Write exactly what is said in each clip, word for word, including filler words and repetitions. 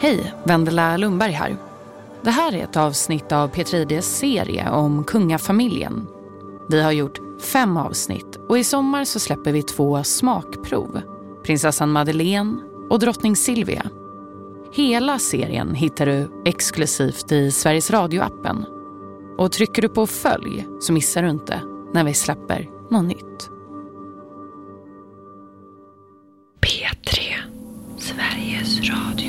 Hej, Vendela Lundberg här. Det här är ett avsnitt av P tre D:s serie om kungafamiljen. Vi har gjort fem avsnitt och i sommar så släpper vi två smakprov. Prinsessan Madeleine och drottning Silvia. Hela serien hittar du exklusivt i Sveriges Radio-appen. Och trycker du på följ så missar du inte när vi släpper något nytt. P tre, Sveriges Radio.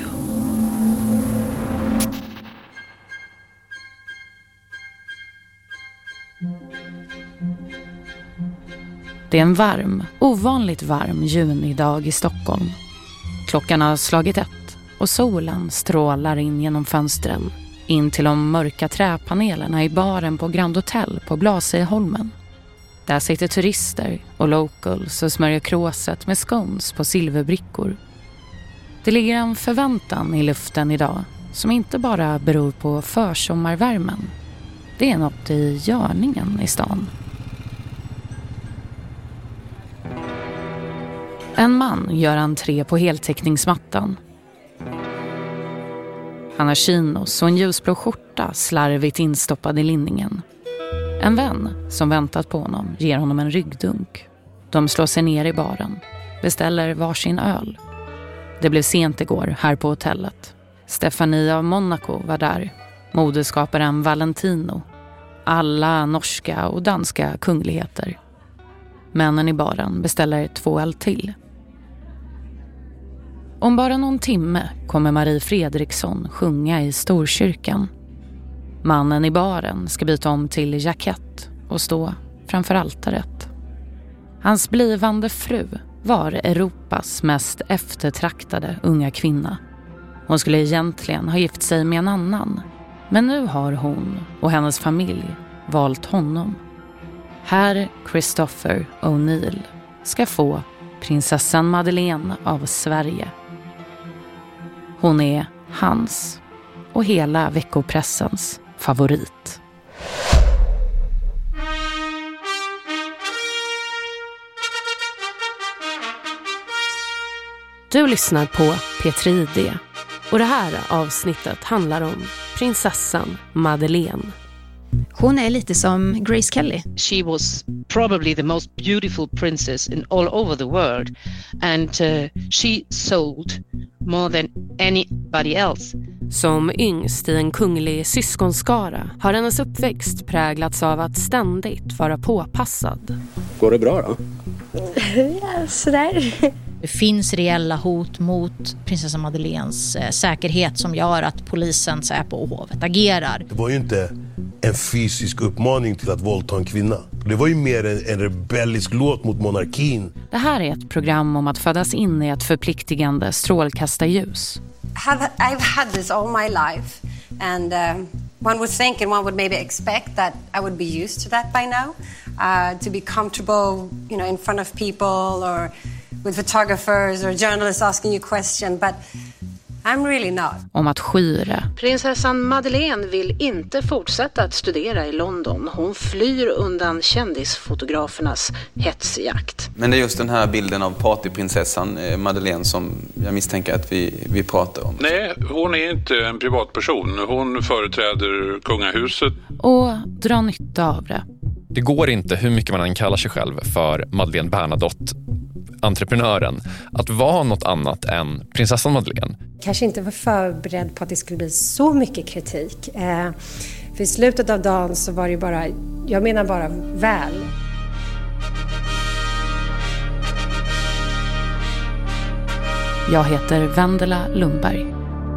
Det är en varm, ovanligt varm junidag i Stockholm. Klockan har slagit ett och solen strålar in genom fönstren in till de mörka träpanelerna i baren på Grand Hotel på Blasieholmen. Där sitter turister och locals och smörjer kråset med scones på silverbrickor. Det ligger en förväntan i luften idag som inte bara beror på försommarvärmen. Det är något i görningen i stan. En man gör entré på heltäckningsmattan. Han har chinos och en ljusblå skjorta slarvigt instoppad i linningen. En vän som väntat på honom ger honom en ryggdunk. De slår sig ner i baren, beställer varsin öl. Det blev sent igår här på hotellet. Stefania av Monaco var där, modeskaparen Valentino. Alla norska och danska kungligheter. Männen i baren beställer två öl till. Om bara någon timme kommer Marie Fredriksson sjunga i Storkyrkan. Mannen i baren ska byta om till jackett och stå framför altaret. Hans blivande fru var Europas mest eftertraktade unga kvinna. Hon skulle egentligen ha gift sig med en annan. Men nu har hon och hennes familj valt honom. Herr Christopher O'Neill ska få prinsessan Madeleine av Sverige. Hon är hans och hela veckopressens favorit. Du lyssnar på P tre D och det här avsnittet handlar om prinsessan Madeleine. Hon är lite som Grace Kelly. She was probably the most beautiful princess in all over the world, and uh, she sold more than anybody else. Som yngst i en kunglig syskonskara har hennes uppväxt präglats av att ständigt vara påpassad. Går det bra då? Ja, sådär. Det finns reella hot mot prinsessan Madeleines eh, säkerhet som gör att polisen, Säpo och hovet agerar. Det var ju inte en fysisk uppmaning till att våldta en kvinna. Det var ju mer en, en rebellisk låt mot monarkin. Det här är ett program om att födas in i ett förpliktigande strålkastarljus. Have, I've had this all my life, and um, one would think and one would maybe expect that I would be used to that by now, uh, to be comfortable, you know, in front of people or with photographers or journalists asking you questions, but I'm really not. Om att skyra. Prinsessan Madeleine vill inte fortsätta att studera i London. Hon flyr undan kändisfotografernas hetsjakt. Men det är just den här bilden av partyprinsessan Madeleine som jag misstänker att vi, vi pratar om. Nej, hon är inte en privatperson. Hon företräder kungahuset. Och drar nytta av det. Det går inte, hur mycket man än kallar sig själv för Madeleine Bernadotte, entreprenören, att vara något annat än prinsessan Madeleine. Kanske inte var förberedd på att det skulle bli så mycket kritik. Eh, för i slutet av dagen så var det bara, jag menar bara väl. Jag heter Vendela Lundberg.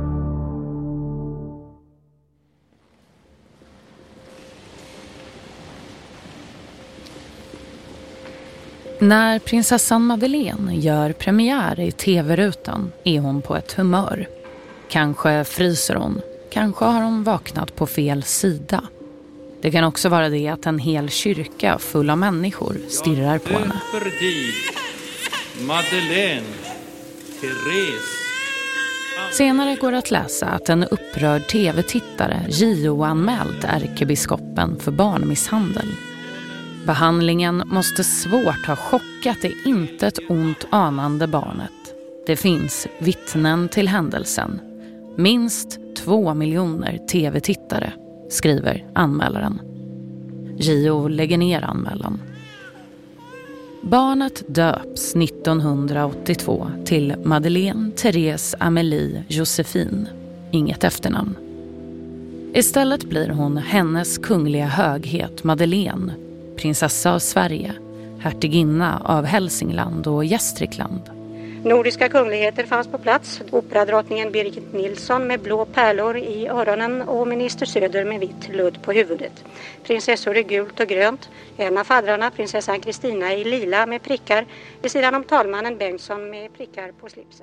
När prinsessan Madeleine gör premiär i tv-rutan är hon på ett humör. Kanske fryser hon, kanske har hon vaknat på fel sida. Det kan också vara det att en hel kyrka full av människor stirrar på henne. Madeleine, Therese. Senare går det att läsa att en upprörd tv-tittare J O-anmält ärkebiskopen för barnmisshandel. Behandlingen måste svårt ha chockat det inte ett ont anande barnet. Det finns vittnen till händelsen. Minst två miljoner tv-tittare, skriver anmälaren. J O lägger ner anmälan. Barnet döps nittonhundraåttiotvå till Madeleine Therese Amélie Josephine, inget efternamn. Istället blir hon hennes kungliga höghet Madeleine, prinsessa av Sverige, hertiginna av Hälsingland och Gästrikland. Nordiska kungligheter fanns på plats. Operadrottningen Birgit Nilsson med blå pärlor i öronen och minister Söder med vitt ludd på huvudet. Prinsessor i gult och grönt. En av faddrarna, prinsessan Kristina, i lila med prickar. Vid sidan om talmannen Bengtsson med prickar på slipsen.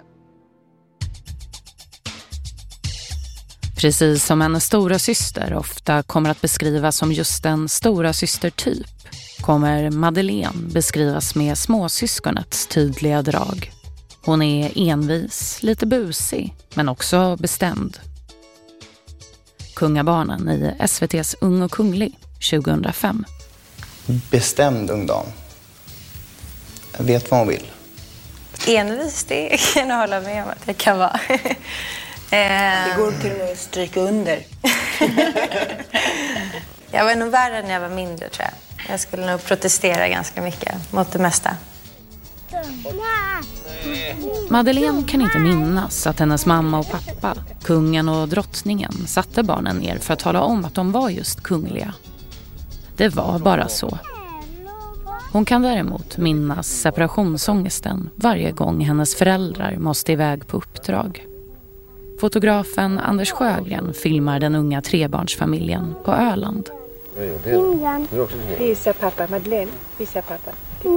Precis som en stora syster ofta kommer att beskrivas som just en stora systertyp, kommer Madeleine beskrivas med småsyskonets tydliga drag. Hon är envis, lite busig, men också bestämd. Kungabarnen i S V T:s Ung och kunglig tjugohundrafem. Bestämd ung dam. Jag vet vad hon vill. Envis, det kan jag hålla med om att det kan vara. Det går till och med att stryka under. Jag var nog värre när jag var mindre, tror jag. Jag skulle nog protestera ganska mycket mot det mesta. Madeleine kan inte minnas att hennes mamma och pappa, kungen och drottningen, satte barnen ner för att tala om att de var just kungliga. Det var bara så. Hon kan däremot minnas separationsångesten varje gång hennes föräldrar måste iväg på uppdrag. Fotografen Anders Sjögren filmar den unga trebarnsfamiljen på Öland. Visa pappa, Madeleine. Visa pappa.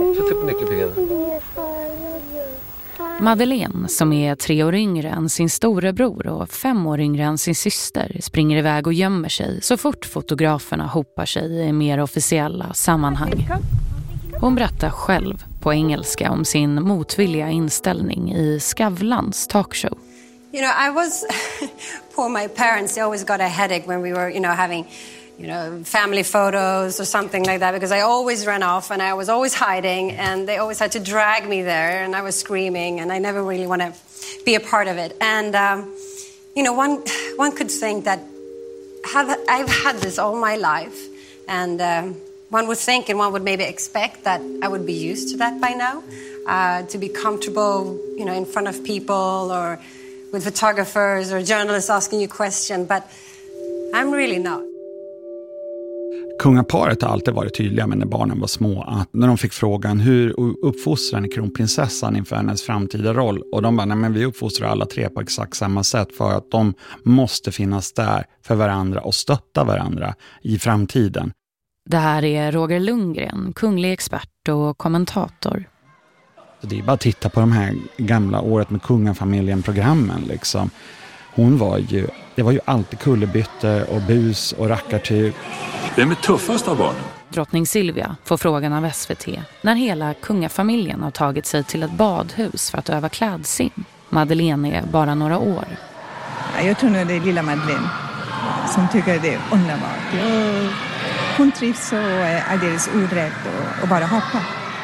Madeleine, som är tre år yngre än sin storebror och fem år yngre än sin syster, springer iväg och gömmer sig så fort fotograferna hopar sig i mer officiella sammanhang. Hon berättar själv på engelska om sin motvilliga inställning i Skavlans talkshow. You know, I was, poor my parents, they always got a headache when we were, you know, having, you know, family photos or something like that, because I always ran off and I was always hiding and they always had to drag me there and I was screaming and I never really want to be a part of it. And, um, you know, one, one could think that have, I've had this all my life and um, one would think and one would maybe expect that I would be used to that by now, uh, to be comfortable, you know, in front of people or with photographers or journalists asking you questions, but I'm really not. Kungaparet har alltid varit tydliga med när barnen var små att när de fick frågan hur uppfostrar ni kronprinsessan inför hennes framtida roll, och de bara, nej men vi uppfostrar alla tre på exakt samma sätt för att de måste finnas där för varandra och stötta varandra i framtiden. Det här är Roger Lundgren, kunglig expert och kommentator. Det är bara att titta på de här gamla Året med kungafamiljen-programmen liksom. Hon var ju, det var ju alltid kullerbytter och bus och rackartyg. Vem är tuffast av barnen? Drottning Silvia får frågan av S V T när hela kungafamiljen har tagit sig till ett badhus för att öva klädsim. Madeleine är bara några år. Jag tror nog det är lilla Madeleine som tycker det är underbart. Hon trivs och är alldeles orädd och, och bara hoppar.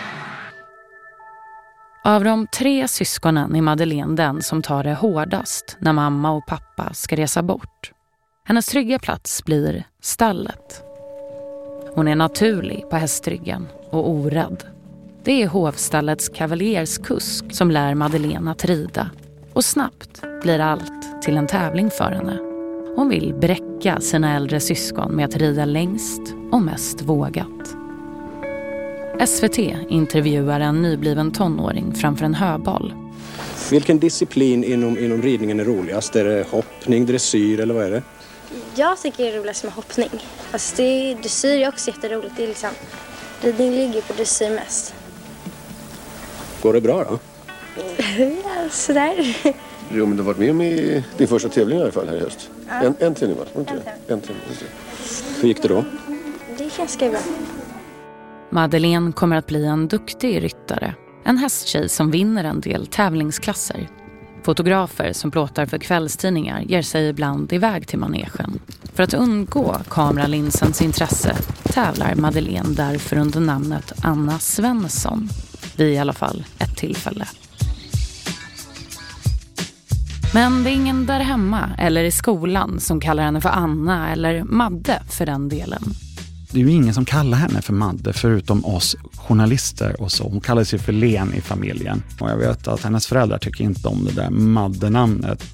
Av de tre syskonen är Madeleine den som tar det hårdast när mamma och pappa ska resa bort. Hennes trygga plats blir stallet. Hon är naturlig på hästryggen och orädd. Det är hovstallets kavaljerskusk som lär Madeleine att rida. Och snabbt blir allt till en tävling för henne. Hon vill bräcka sina äldre syskon med att rida längst och mest vågat. S V T intervjuar en nybliven tonåring framför en höboll. Vilken disciplin inom, inom ridningen är roligast? Är det hoppning, dressyr eller vad är det? Jag tycker det är roligast med hoppning. Fast det, dressyr är också jätteroligt. Det är liksom, ridning ligger på dressyr mest. Går det bra då? Ja, sådär. Jo, men du har varit med om i din första tävling i alla fall här i höst. Ja. En, en tävling va? En tävling. En tävling. Hur gick det då? Det är ganska bra. Madeleine kommer att bli en duktig ryttare. En hästtjej som vinner en del tävlingsklasser. Fotografer som plåtar för kvällstidningar ger sig ibland iväg till manegen. För att undgå kameralinsens intresse tävlar Madeleine därför under namnet Anna Svensson. Vid i alla fall ett tillfälle. Men det är ingen där hemma eller i skolan som kallar henne för Anna eller Madde för den delen. Det är ju ingen som kallar henne för Madde förutom oss journalister och så. Hon kallar sig för Len i familjen. Och jag vet att hennes föräldrar tycker inte om det där Madde-namnet.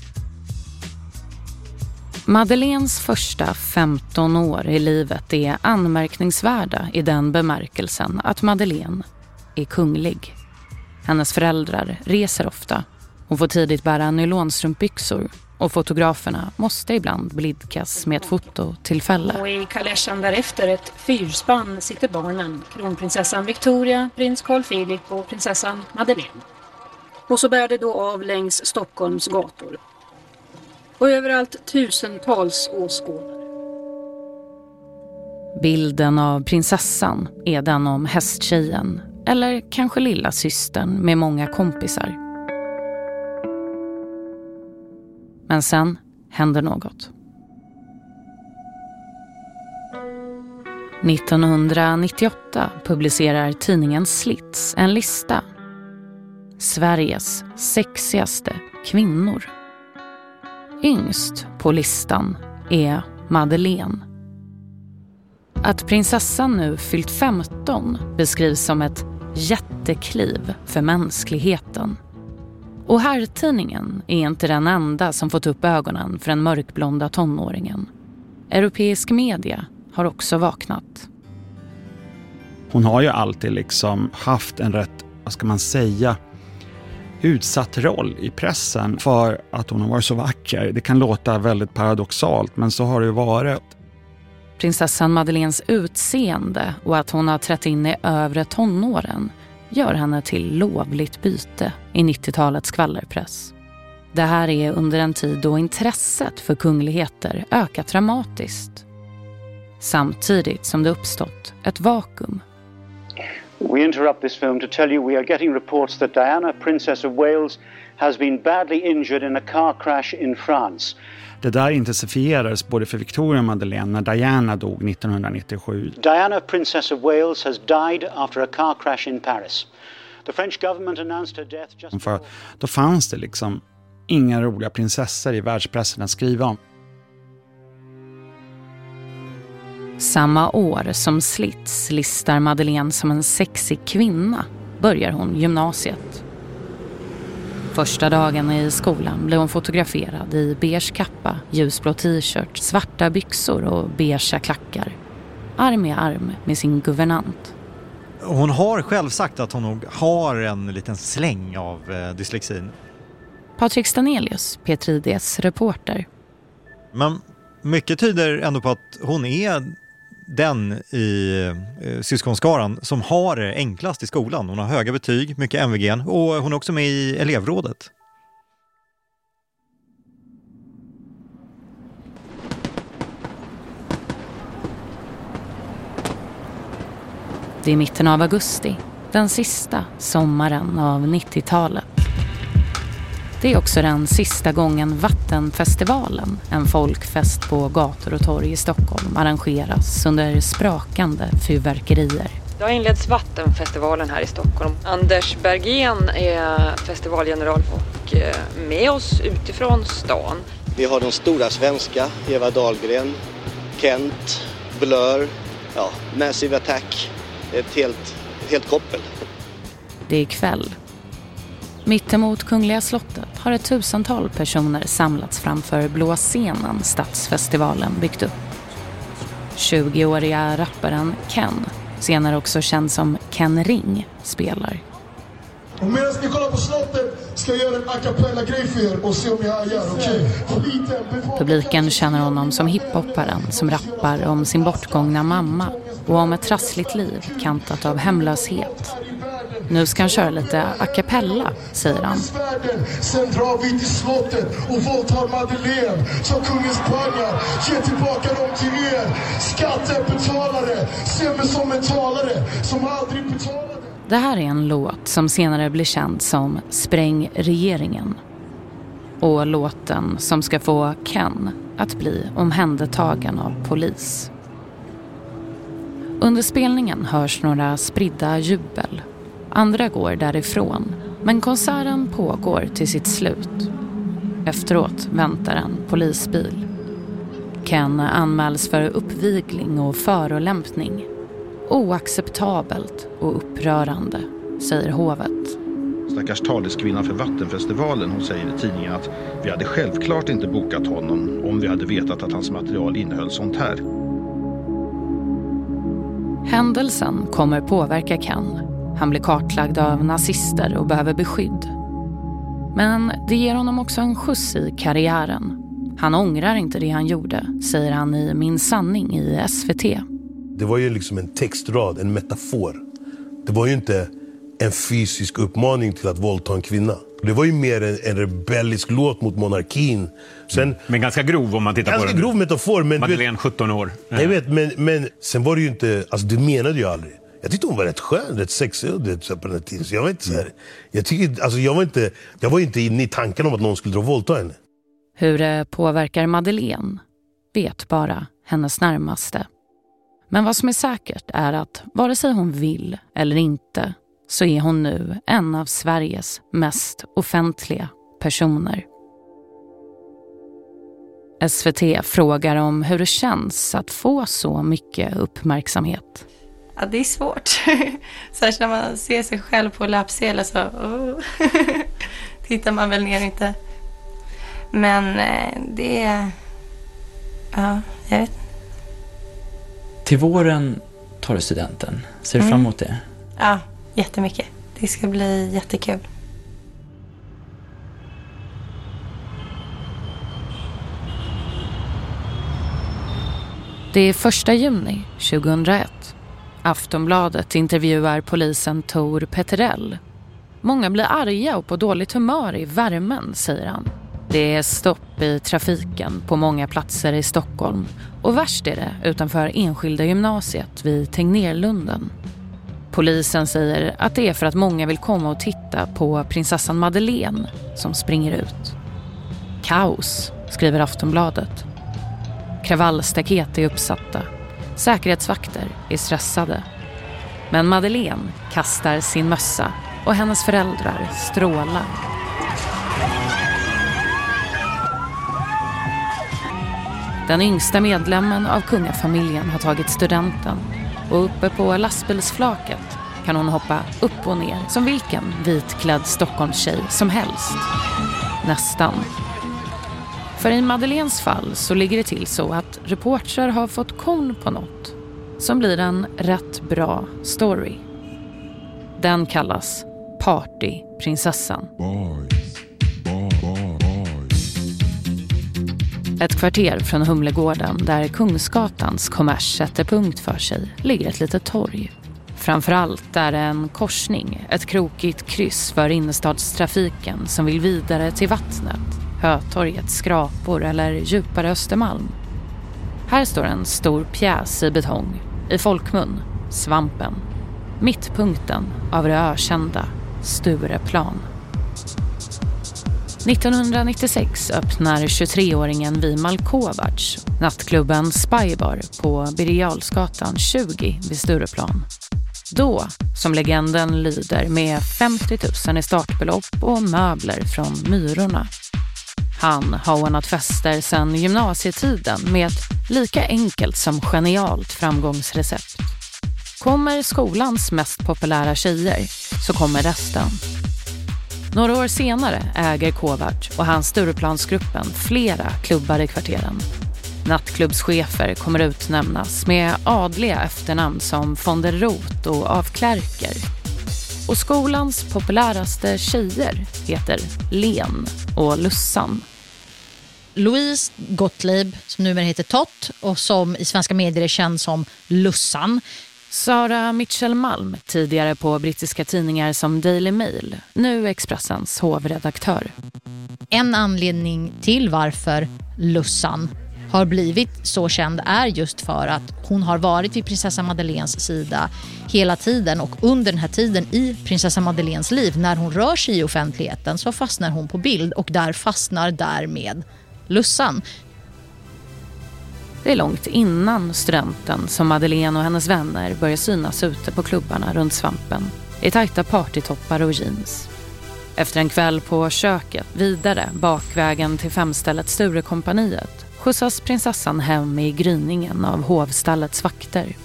Madeleines första femton år i livet är anmärkningsvärda i den bemärkelsen att Madeleine är kunglig. Hennes föräldrar reser ofta och får tidigt bära nylonstrumpbyxor och fotograferna måste ibland blidkas med ett fototillfälle. Och i kaleschen därefter ett fyrspann sitter barnen, kronprinsessan Victoria, prins Carl Philip och prinsessan Madeleine. Och så bär det då av längs Stockholms gator. Och överallt tusentals åskådare. Bilden av prinsessan är den om hästtjejen eller kanske lilla systern med många kompisar. Men sen händer något. nittonhundranittioåtta publicerar tidningen Slits en lista. Sveriges sexigaste kvinnor. Yngst på listan är Madeleine. Att prinsessan nu fyllt femton beskrivs som ett jättekliv för mänskligheten. Och herrtidningen är inte den enda som fått upp ögonen för den mörkblonda tonåringen. Europeisk media har också vaknat. Hon har ju alltid liksom haft en rätt, vad ska man säga, utsatt roll i pressen för att hon har varit så vacker. Det kan låta väldigt paradoxalt, men så har det ju varit. Prinsessan Madeleines utseende och att hon har trätt in i övre tonåren gör henne till lovligt byte i nittiotalets skvallerpress. Det här är under en tid då intresset för kungligheter ökat dramatiskt. Samtidigt som det uppstått ett vakuum. We interrupt this film to tell you we are getting reports that Diana, Princess of Wales, has been badly injured in a car crash in France. Det där intensifierades både för Victoria och Madeleine när Diana dog nittonhundranittiosju. Diana, Princess of Wales, has died after a car crash in Paris. The French government announced her death just för då fanns det liksom inga roliga prinsessor i världspressen att skriva om. Samma år som Slits listar Madeleine som en sexig kvinna börjar hon gymnasiet. Första dagen i skolan blev hon fotograferad i beige kappa, ljusblå t-shirt, svarta byxor och beige klackar. Arm i arm med sin guvernant. Hon har själv sagt att hon nog har en liten släng av eh, dyslexin. Patrik Stanelius, P tre D:s reporter. Men mycket tyder ändå på att hon är den i eh, syskonskaran som har det enklast i skolan. Hon har höga betyg, mycket M V G och hon är också med i elevrådet. Det är mitten av augusti, den sista sommaren av nittiotalet. Det är också den sista gången Vattenfestivalen, en folkfest på gator och torg i Stockholm, arrangeras under sprakande fyrverkerier. Det har inletts Vattenfestivalen här i Stockholm. Anders Bergén är festivalgeneral och med oss utifrån stan. Vi har de stora svenska, Eva Dahlgren, Kent, Blur, ja, Massive Attack, ett helt, helt koppel. Det är kväll. Mittemot Kungliga slottet har ett tusental personer samlats framför blå scenen Stadsfestivalen byggt upp. tjugoåriga rapparen Ken, senare också känd som Ken Ring, spelar. Och medan ni kollar på slottet ska jag göra en a cappella-grej för er och se om jag hajar, okej? Okay? Publiken känner honom som hiphopparen som rappar om sin bortgångna mamma och om ett trassligt liv kantat av hemlöshet. Nu ska han köra lite a cappella, säger han. Sen drar vi till slottet och våldtar Madeleine som kungens pengar. Ge tillbaka dem till er. Skattebetalare, se mig som en talare som aldrig betalade. Det här är en låt som senare blir känd som Spräng regeringen. Och låten som ska få Ken att bli omhändertagen av polis. Under spelningen hörs några spridda jubel. Andra går därifrån, men konserten pågår till sitt slut. Efteråt väntar en polisbil. Ken anmäls för uppvigling och förolämpning. Oacceptabelt och upprörande, säger hovet. Stackars taleskvinna för Vattenfestivalen, hon säger i tidningen att vi hade självklart inte bokat honom om vi hade vetat att hans material innehöll sånt här. Händelsen kommer påverka Ken. Han blir kartlagd av nazister och behöver beskydd. Men det ger honom också en skjuts i karriären. Han ångrar inte det han gjorde, säger han i Min sanning i S V T. Det var ju liksom en textrad, en metafor. Det var ju inte en fysisk uppmaning till att våldta en kvinna. Det var ju mer en, en rebellisk låt mot monarkin. Sen, men ganska grov om man tittar på den. Ganska grov metafor. Men Madeleine, sjutton år. Jag vet, men, men sen var det ju inte... Alltså det menade jag aldrig. Jag tyckte hon var rätt skön, rätt sexig det, på den tiden. Så jag var inte så här... Jag, tycker, alltså jag, var inte, jag var inte inne i tanken om att någon skulle dra våldta henne. Hur det påverkar Madeleine vet bara hennes närmaste. Men vad som är säkert är att vare sig hon vill eller inte så är hon nu en av Sveriges mest offentliga personer. S V T frågar om hur det känns att få så mycket uppmärksamhet. Ja, det är svårt. Särskilt när man ser sig själv på löpsedlar så oh. tittar man väl ner inte. Men det är... Ja, jag vet. Till våren tar du studenten. Ser du fram emot det? Ja, jättemycket. Det ska bli jättekul. Det är första juni tjugohundraett. Aftonbladet intervjuar polisen Tor Peterell. Många blir arga och på dåligt humör i värmen, säger han. Det är stopp i trafiken på många platser i Stockholm och värst är det utanför enskilda gymnasiet vid Tegnérlunden. Polisen säger att det är för att många vill komma och titta på prinsessan Madeleine som springer ut. Kaos, skriver Aftonbladet. Kravallstaket är uppsatta. Säkerhetsvakter är stressade. Men Madeleine kastar sin mössa och hennes föräldrar strålar. Den yngsta medlemmen av kungafamiljen har tagit studenten och uppe på lastbilsflaket kan hon hoppa upp och ner som vilken vitklädd Stockholmstjej som helst. Nästan. För i Madeleines fall så ligger det till så att reportrar har fått kon på något som blir en rätt bra story. Den kallas Partyprinsessan. Ett kvarter från Humlegården där Kungsgatans kommers sätter punkt för sig ligger ett litet torg. Framförallt är det en korsning, ett krokigt kryss för innerstadstrafiken som vill vidare till vattnet, Hötorget, Skrapor eller djupare Östermalm. Här står en stor pjäs i betong, i folkmun, Svampen. Mittpunkten av det ökända Stureplan. nittonhundranittiosex öppnar tjugotreåringen Vimal Kovacs nattklubben Spybar på Birger Jarlsgatan tjugo vid Stureplan. Då, som legenden lyder, med femtio tusen i startbelopp och möbler från Myrorna. Han har ordnat fester sedan gymnasietiden med ett lika enkelt som genialt framgångsrecept. Kommer skolans mest populära tjejer så kommer resten. Några år senare äger Kovacs och hans Stureplansgruppen flera klubbar i kvarteren. Nattklubbschefer kommer utnämnas med adliga efternamn som von der Roth och af Klerker. Och skolans populäraste tjejer heter Len och Lussan. Louise Gottlieb, som numera heter Tott och som i svenska medier är känd som Lussan. Sara Mitchell Malm, tidigare på brittiska tidningar som Daily Mail, nu Expressens hovredaktör. En anledning till varför Lussan har blivit så känd är just för att hon har varit vid prinsessa Madeleines sida hela tiden, och under den här tiden i prinsessa Madeleines liv, när hon rör sig i offentligheten, så fastnar hon på bild och där fastnar därmed Lussan. Det är långt innan studenten som Madeleine och hennes vänner börjar synas ute på klubbarna runt Svampen i tajta partytoppar och jeans. Efter en kväll på köket vidare bakvägen till femstället Sturekompaniet skjutsas prinsessan hem i gryningen av hovstallets vakter.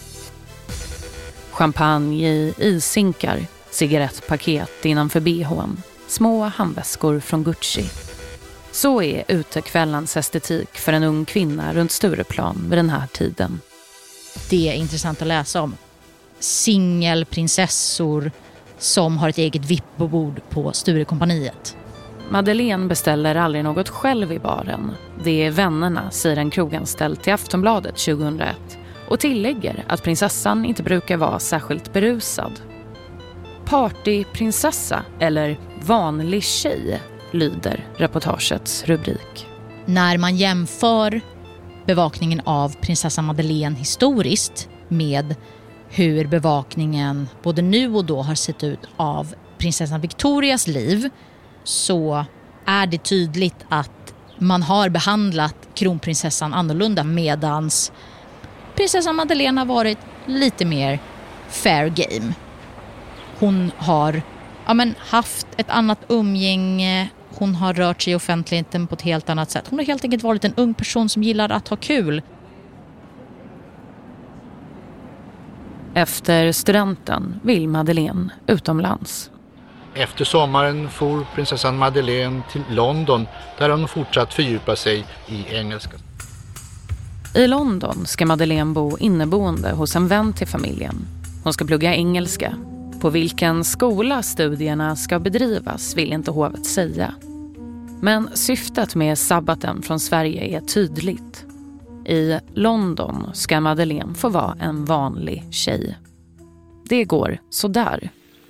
Champagne i isinkar, cigarettpaket innanför B H:n, små handväskor från Gucci. Så är utekvällens estetik för en ung kvinna runt Stureplan vid den här tiden. Det är intressant att läsa om. Singelprinsessor som har ett eget vippbord på Sturekompaniet. Madeleine beställer aldrig något själv i baren. Det är vännerna, säger en kroganställd till Aftonbladet tjugohundraett och tillägger att prinsessan inte brukar vara särskilt berusad. Partyprinsessa eller vanlig tjej lyder reportagets rubrik. När man jämför bevakningen av prinsessan Madeleine historiskt med hur bevakningen både nu och då har sett ut av prinsessan Victorias liv, så är det tydligt att man har behandlat kronprinsessan annorlunda, medans prinsessan Madeleine har varit lite mer fair game. Hon har ja, men, haft ett annat umgänge, hon har rört sig i offentligheten på ett helt annat sätt. Hon har helt enkelt varit en ung person som gillar att ha kul. Efter studenten vill Madeleine utomlands. Efter sommaren for prinsessan Madeleine till London där hon fortsatt fördjupa sig i engelska. I London ska Madeleine bo inneboende hos en vän till familjen. Hon ska plugga engelska. På vilken skola studierna ska bedrivas vill inte hovet säga. Men syftet med sabbaten från Sverige är tydligt. I London ska Madeleine få vara en vanlig tjej. Det går så där.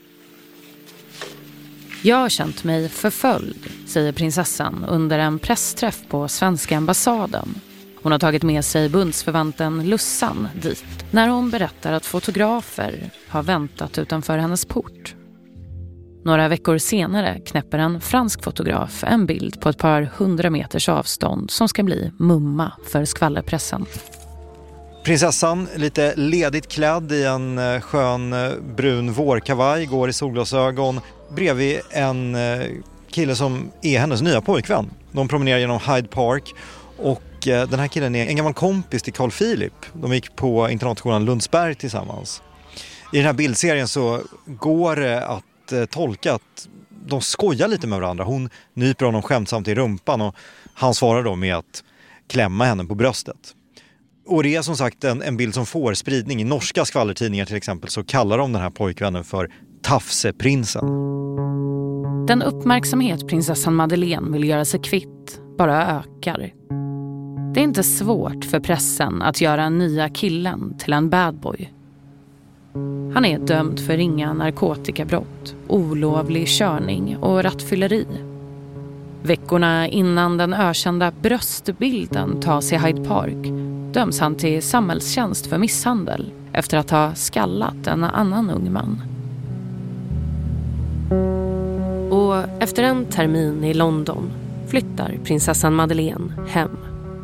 Jag har känt mig förföljd, säger prinsessan under en pressträff på svenska ambassaden. Hon har tagit med sig bundsförvanten Lussan dit när hon berättar att fotografer har väntat utanför hennes port. Några veckor senare knäpper en fransk fotograf en bild på ett par hundra meters avstånd som ska bli mumma för skvallerpressen. Prinsessan, lite ledigt klädd i en skön brun vårkavaj, går i solglasögon bredvid en kille som är hennes nya pojkvän. De promenerar genom Hyde Park och den här killen är en gammal kompis till Carl Philip. De gick på internatskolan Lundsberg tillsammans. I den här bildserien så går det att tolka att de skojar lite med varandra. Hon nyper honom skämtsamt i rumpan och han svarar då med att klämma henne på bröstet. Och det är som sagt en, en bild som får spridning. I norska skvallertidningar till exempel så kallar de den här pojkvännen för Tafseprinsen. Den uppmärksamhet prinsessan Madeleine vill göra sig kvitt bara ökar. Det är inte svårt för pressen att göra nya killen till en bad boy. Han är dömd för ringa narkotikabrott, olovlig körning och rattfylleri. Veckorna innan den ökända bröstbilden tas i Hyde Park döms han till samhällstjänst för misshandel efter att ha skallat en annan ung man. Och efter en termin i London flyttar prinsessan Madeleine hem.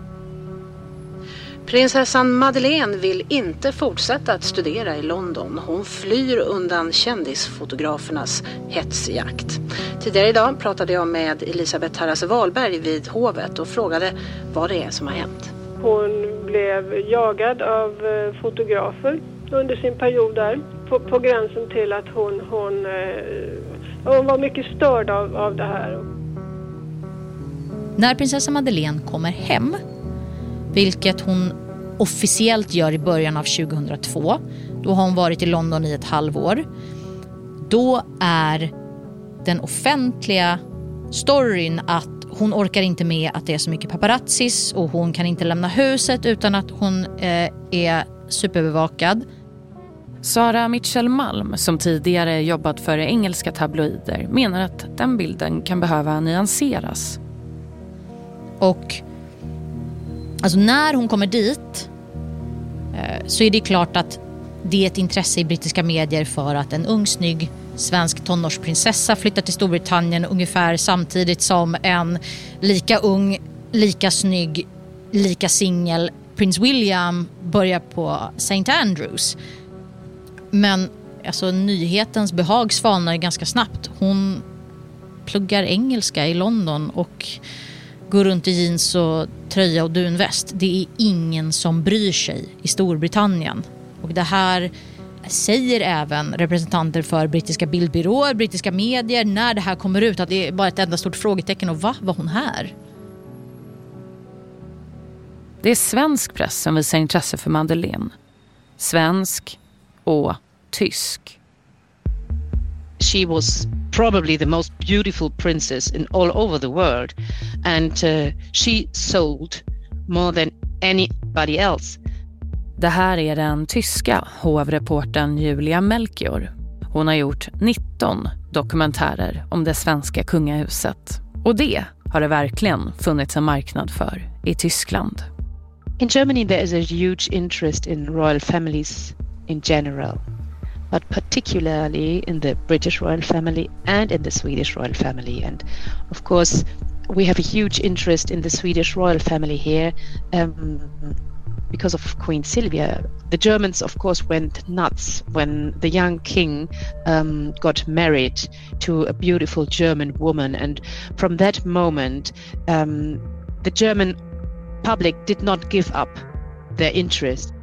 Prinsessan Madeleine vill inte fortsätta att studera i London. Hon flyr undan kändisfotografernas hetsjakt. Tidigare idag pratade jag med Elisabeth Tarras Wahlberg vid hovet och frågade vad det är som har hänt. Hon blev jagad av fotografer under sin period där. På, på gränsen till att hon, hon, hon var mycket störd av, av det här. När prinsessan Madeleine kommer hem, vilket hon officiellt gör i början av tjugohundratvå, då har hon varit i London i ett halvår, då är den offentliga storyn att hon orkar inte med att det är så mycket paparazzis och hon kan inte lämna huset utan att hon eh, är superbevakad. Sara Mitchell Malm, som tidigare jobbat för engelska tabloider, menar att den bilden kan behöva nyanseras. Och alltså när hon kommer dit eh, så är det klart att det är ett intresse i brittiska medier för att en ung, snygg svensk tonårsprinsessa flyttar till Storbritannien ungefär samtidigt som en lika ung, lika snygg, lika singel prins William börjar på Saint Andrews. Men alltså, nyhetens behag svalnar ganska snabbt. Hon pluggar engelska i London och går runt i jeans och tröja och dunväst. Det är ingen som bryr sig i Storbritannien. Och det här säger även representanter för brittiska bildbyråer, brittiska medier när det här kommer ut, att det är bara ett enda stort frågetecken. Och va, var hon här? Det är svensk press som visar intresse för Madeleine. Svensk och tysk. She was probably the most beautiful princess in all over the world, and uh, she sold more than anybody else. Det här är den tyska hovreportern Julia Melchior. Hon har gjort nitton dokumentärer om det svenska kungahuset. Och det har det verkligen funnits en marknad för i Tyskland. In Germany there is a huge interest in royal families in general, but particularly in the British royal family and in the Swedish royal family. And of course we have a huge interest in the Swedish royal family here um, because of Queen Silvia. The Germans of course went nuts when the young king um, got married to a beautiful German woman, and from that moment um, the German public did not give up their interest.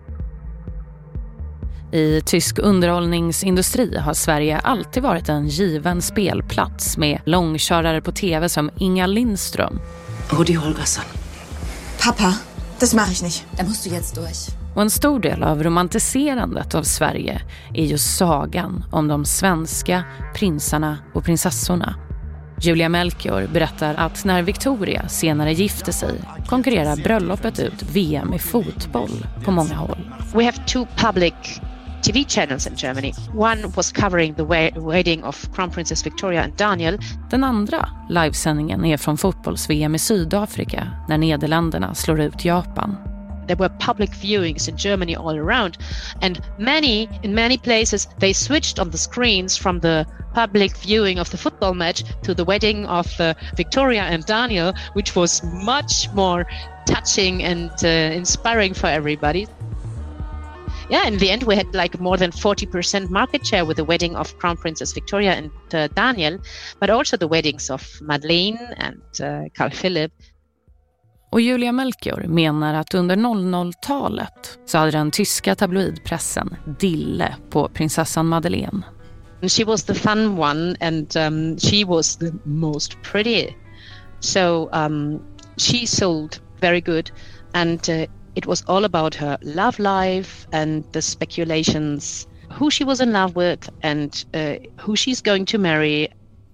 I tysk underhållningsindustri har Sverige alltid varit en given spelplats med långkörare på tv som Inga Lindström. Rudi Holgersson. Papa, das mache ich nicht. Da musst du jetzt durch. Och en stor del av romantiserandet av Sverige är just sagan om de svenska prinsarna och prinsessorna. Julia Melchior berättar att när Victoria senare gifte sig konkurrerar bröllopet ut V M i fotboll på många håll. We have two public T V channels in Germany. One was covering the wedding of Crown Princess Victoria and Daniel. Den andra livesändningen är från fotbolls-V M i Sydafrika när Nederländerna slår ut Japan. There were public viewings in Germany all around, and many in many places they switched on the screens from the public viewing of the football match to the wedding of uh, Victoria and Daniel, which was much more touching and uh, inspiring for everybody. Yeah, in the end we had like more than forty percent market share with the wedding of Crown Princess Victoria and uh, Daniel, but also the weddings of Madeleine and uh, Carl Philip. Och Julia Melchior menar att under noll noll-talet så hade den tyska tabloidpressen dille på prinsessan Madeleine. She was the fun one, and um, she was the most pretty. So um, she sold very good, and uh, it was all about her love life and the speculations, who she was in love with and uh, who she's going to marry.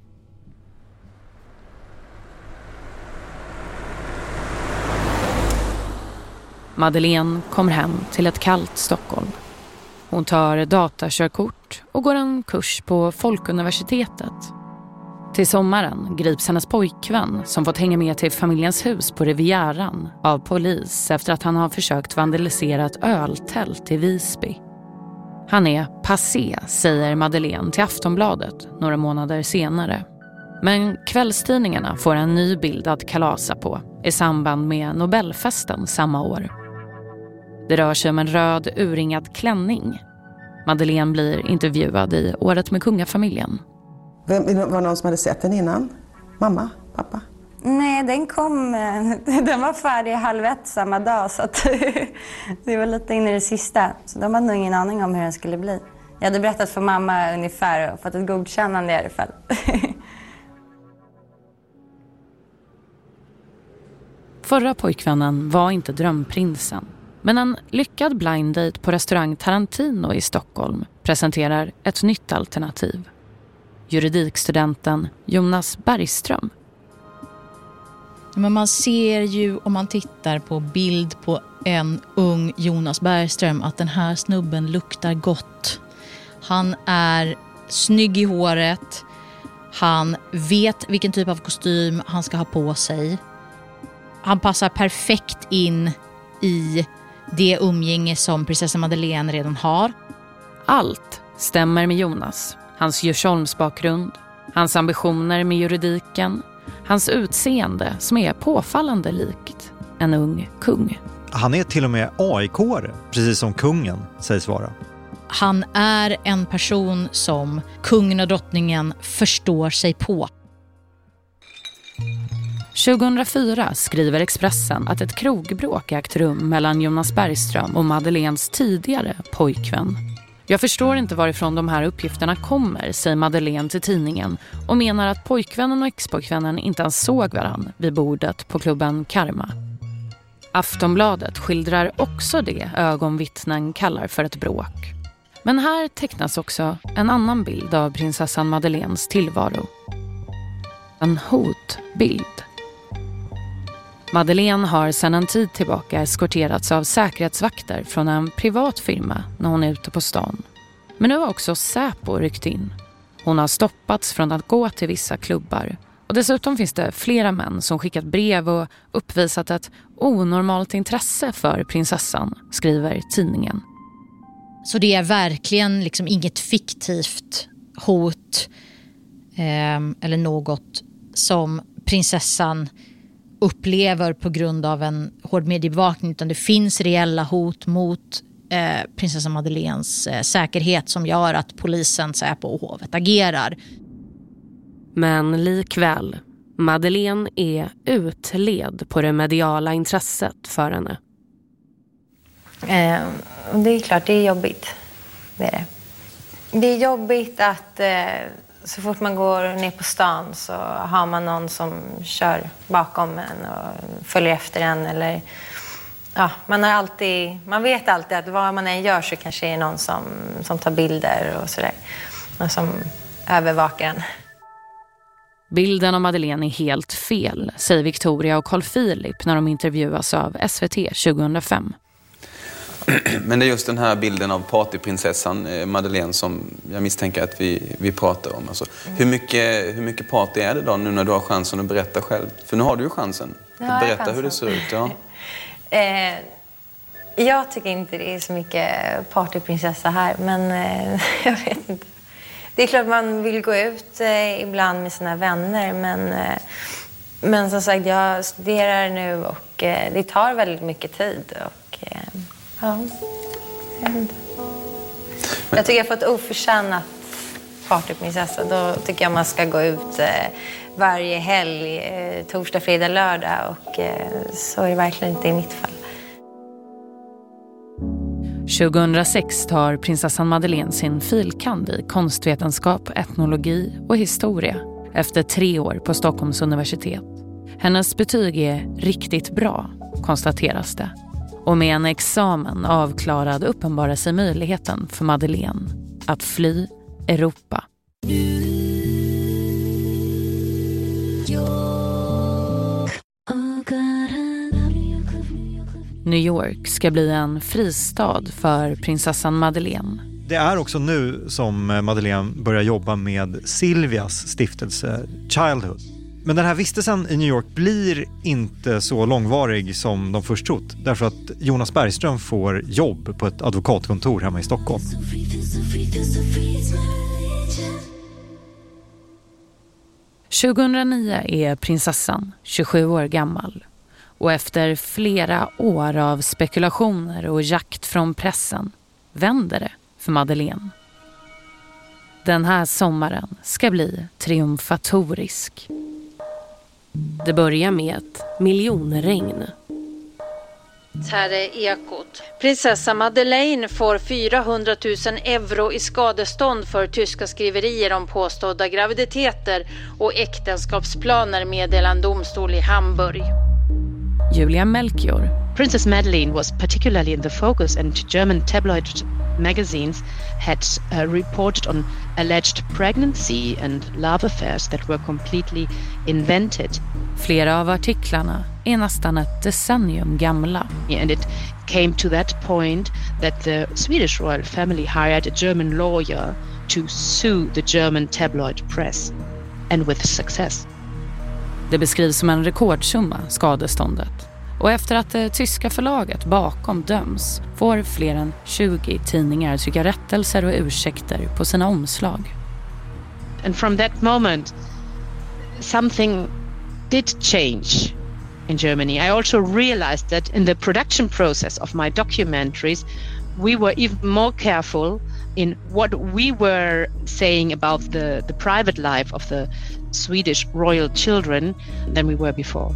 Madeleine kommer hem till ett kallt Stockholm. Hon tar datakörkort och går en kurs på Folkuniversitetet. Till sommaren grips hennes pojkvän som fått hänga med till familjens hus på Rivieran av polis efter att han har försökt vandalisera ett öltält i Visby. Han är passé, säger Madeleine till Aftonbladet några månader senare. Men kvällstidningarna får en ny bild att kalasa på i samband med Nobelfesten samma år. Det rör sig om en röd urringad klänning. Madeleine blir intervjuad i Året med kungafamiljen. Vem, var det någon som hade sett den innan? Mamma? Pappa? Nej, den kom, den var färdig halv ett samma dag, så att det var lite in i det sista. Så de hade nog ingen aning om hur den skulle bli. Jag hade berättat för mamma ungefär och fått ett godkännande i alla fall. Förra pojkvännen var inte drömprinsen. Men en lyckad blind date på restaurang Tarantino i Stockholm presenterar ett nytt alternativ. Juridikstudenten Jonas Bergström. Men man ser ju, om man tittar på bild på en ung Jonas Bergström, att den här snubben luktar gott. Han är snygg i håret. Han vet vilken typ av kostym han ska ha på sig. Han passar perfekt in i det umgänge som prinsessan Madeleine redan har. Allt stämmer med Jonas. Hans Djursholmsbakgrund, hans ambitioner med juridiken, hans utseende som är påfallande likt en ung kung. Han är till och med A I K-are, precis som kungen sägs vara. Han är en person som kungen och drottningen förstår sig på. tjugohundrafyra skriver Expressen att ett krogbråk ägt rum mellan Jonas Bergström och Madeleines tidigare pojkvän. Jag förstår inte varifrån de här uppgifterna kommer, säger Madeleine till tidningen och menar att pojkvännen och expojkvännen inte ens såg varann vid bordet på klubben Karma. Aftonbladet skildrar också det ögonvittnen kallar för ett bråk. Men här tecknas också en annan bild av prinsessan Madeleines tillvaro. En hotbild. Madeleine har sedan en tid tillbaka eskorterats av säkerhetsvakter från en privat firma när hon är ute på stan. Men nu har också Säpo ryckt in. Hon har stoppats från att gå till vissa klubbar. Och dessutom finns det flera män som skickat brev och uppvisat ett onormalt intresse för prinsessan, skriver tidningen. Så det är verkligen liksom inget fiktivt hot eh, eller något som prinsessan upplever på grund av en hård mediebevakning, utan det finns reella hot mot eh, prinsessan Madeleines eh, säkerhet som gör att polisen, Säpo och hovet agerar. Men likväl, Madeleine är utled på det mediala intresset för henne. Eh, det är klart, det är jobbigt. Det är det. Det är jobbigt att eh, så fort man går ner på stan så har man någon som kör bakom en och följer efter en. Eller, ja, man, har alltid, man vet alltid att vad man än gör så kanske är någon som, som tar bilder och sådär. Och som övervakar en. Bilden av Madeleine är helt fel, säger Victoria och Carl Philip när de intervjuas av S V T tjugohundrafem. Men det är just den här bilden av partyprinsessan eh, Madeleine som jag misstänker att vi, vi pratar om. Alltså, mm. hur, mycket, hur mycket party är det då nu när du har chansen att berätta själv? För nu har du ju chansen att berätta chansen. Hur det ser ut. Ja. eh, jag tycker inte det är så mycket partyprinsessa här, men eh, jag vet inte. Det är klart man vill gå ut eh, ibland med sina vänner, men, eh, men som sagt, jag studerar nu och eh, det tar väldigt mycket tid. Och, eh, ja, jag vet inte. Jag tycker jag har fått oförtjänat partyprinsessa. Då tycker jag man ska gå ut eh, varje helg, eh, torsdag, fredag, lördag. Och eh, så är det verkligen inte i mitt fall. tjugohundrasex tar prinsessan Madeleine sin filkand i konstvetenskap, etnologi och historia efter tre år på Stockholms universitet. Hennes betyg är riktigt bra, konstateras det. Och med en examen avklarad uppenbarar sig möjligheten för Madeleine att fly Europa. New York ska bli en fristad för prinsessan Madeleine. Det är också nu som Madeleine börjar jobba med Silvias stiftelse Childhood. Men den här vistelsen i New York blir inte så långvarig som de först trott. Därför att Jonas Bergström får jobb på ett advokatkontor hemma i Stockholm. tjugohundranio är prinsessan tjugosju år gammal. Och efter flera år av spekulationer och jakt från pressen vänder det för Madeleine. Den här sommaren ska bli triumfatorisk. Det börjar med ett miljonregn. Här är Ekot. Prinsessa Madeleine får fyrahundratusen euro i skadestånd för tyska skriverier om påstådda graviditeter och äktenskapsplaner, meddelar en domstol i Hamburg. Julia Melchior. Princess Madeleine was particularly in the focus, and German tabloid magazines had uh, reported on alleged pregnancy and love affairs that were completely invented. Flera av artiklarna är nästan ett decennium gamla. And it came to that point that the Swedish royal family hired a German lawyer to sue the German tabloid press, and with success. Det beskrivs som en rekordsumma, skadeståndet. Och efter att det tyska förlaget bakom döms får fler än tjugo tidningar trycka rättelser och ursäkter på sina omslag. And from that moment something did change in Germany. I also realized that in the production process of my documentaries we were even more careful in what we were saying about the, the private life of the Swedish royal children than we were before.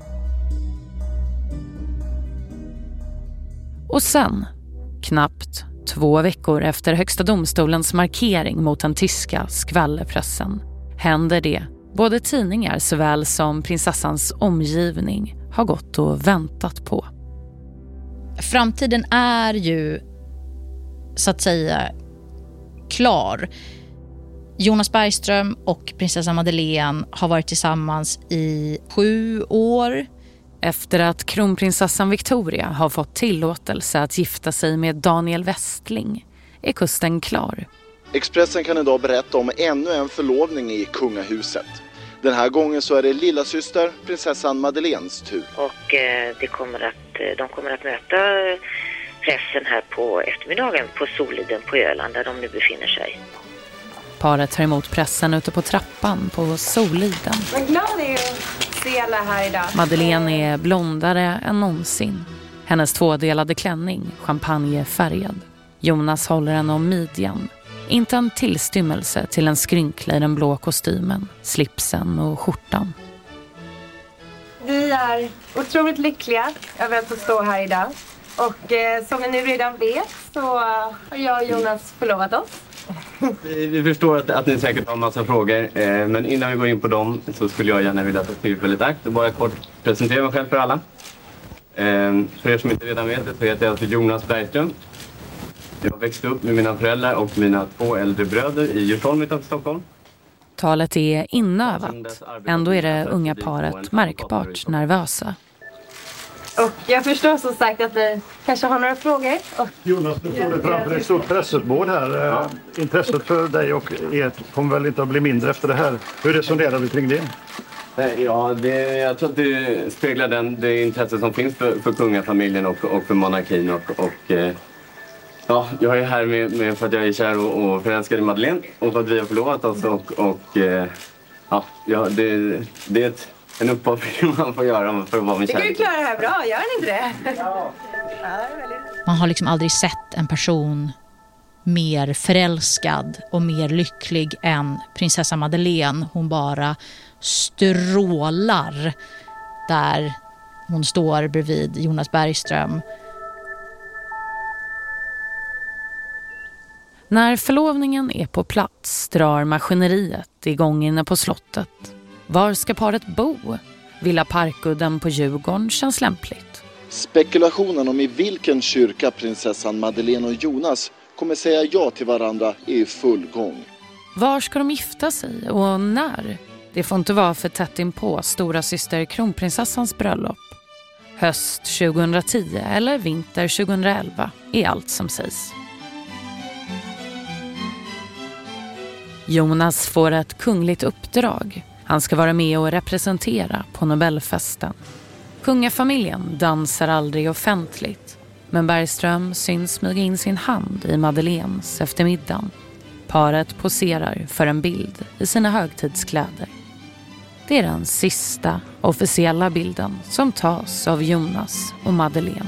Och sen, knappt två veckor efter Högsta domstolens markering mot den tyska skvallerpressen, händer det både tidningar såväl som prinsessans omgivning har gått och väntat på. Framtiden är ju så att säga klar. Jonas Bergström och prinsessan Madeleine har varit tillsammans i sju år. Efter att kronprinsessan Victoria har fått tillåtelse att gifta sig med Daniel Westling är kusten klar. Expressen kan idag berätta om ännu en förlovning i kungahuset. Den här gången så är det lilla syster prinsessan Madeleines tur. Och eh, det kommer att, de kommer att möta pressen här på eftermiddagen på Soliden på Öland där de nu befinner sig. Paret tar emot pressen ute på trappan på Soliden. Vad glad jag är att se alla här idag. Madeleine är blondare än någonsin. Hennes tvådelade klänning, champagnefärgad. Jonas håller henne om midjan. Inte en tillstymmelse till en skrynkla i den blå kostymen, slipsen och skjortan. Vi är otroligt lyckliga över att få stå här idag. Och eh, som ni nu redan vet så har jag och Jonas förlovat oss. Vi, vi förstår att, att ni säkert har en massa frågor, eh, men innan vi går in på dem så skulle jag gärna vilja ta tillfället i akt och bara kort presentera mig själv för alla. Eh, för er som inte redan vet det så heter jag alltså Jonas Bergström. Jag växte upp med mina föräldrar och mina två äldre bröder i Djursholm utanför Stockholm. Talet är inövat. Ändå är det unga paret märkbart nervösa. Och jag förstår som sagt att ni kanske har några frågor. Och... Jonas, du står det framför ett stort pressutbord här. Ja. Intresset för dig och ert kommer väl inte att bli mindre efter det här. Hur resonerar du kring det? Ja, det, jag tror att det speglar den, det intresse som finns för, för kungafamiljen och, och för monarkin. Och, och, ja, jag är här med, med för att jag är kär och, och förälskad i Madeleine och för att vi har förlovat oss. Och, och, ja, det, det är ett... En uppoffring man får göra för att vara med kärlek. Du kan ju klara det här bra, gör ni inte det? Ja. Man har liksom aldrig sett en person mer förälskad och mer lycklig än prinsessa Madeleine. Hon bara strålar där hon står bredvid Jonas Bergström. När förlovningen är på plats drar maskineriet igång inne på slottet. Var ska paret bo? Villa Parkudden på Djurgården känns lämpligt. Spekulationen om i vilken kyrka prinsessan Madeleine och Jonas kommer säga ja till varandra är i full gång. Var ska de gifta sig och när? Det får inte vara för tätt in på stora syster kronprinsessans bröllop. Höst tjugohundratio eller vinter tjugohundraelva är allt som sägs. Jonas får ett kungligt uppdrag. Han ska vara med och representera på Nobelfesten. Kungafamiljen dansar aldrig offentligt, men Bergström syns smyga in sin hand i Madeleines eftermiddagen. Paret poserar för en bild i sina högtidskläder. Det är den sista officiella bilden som tas av Jonas och Madeleine.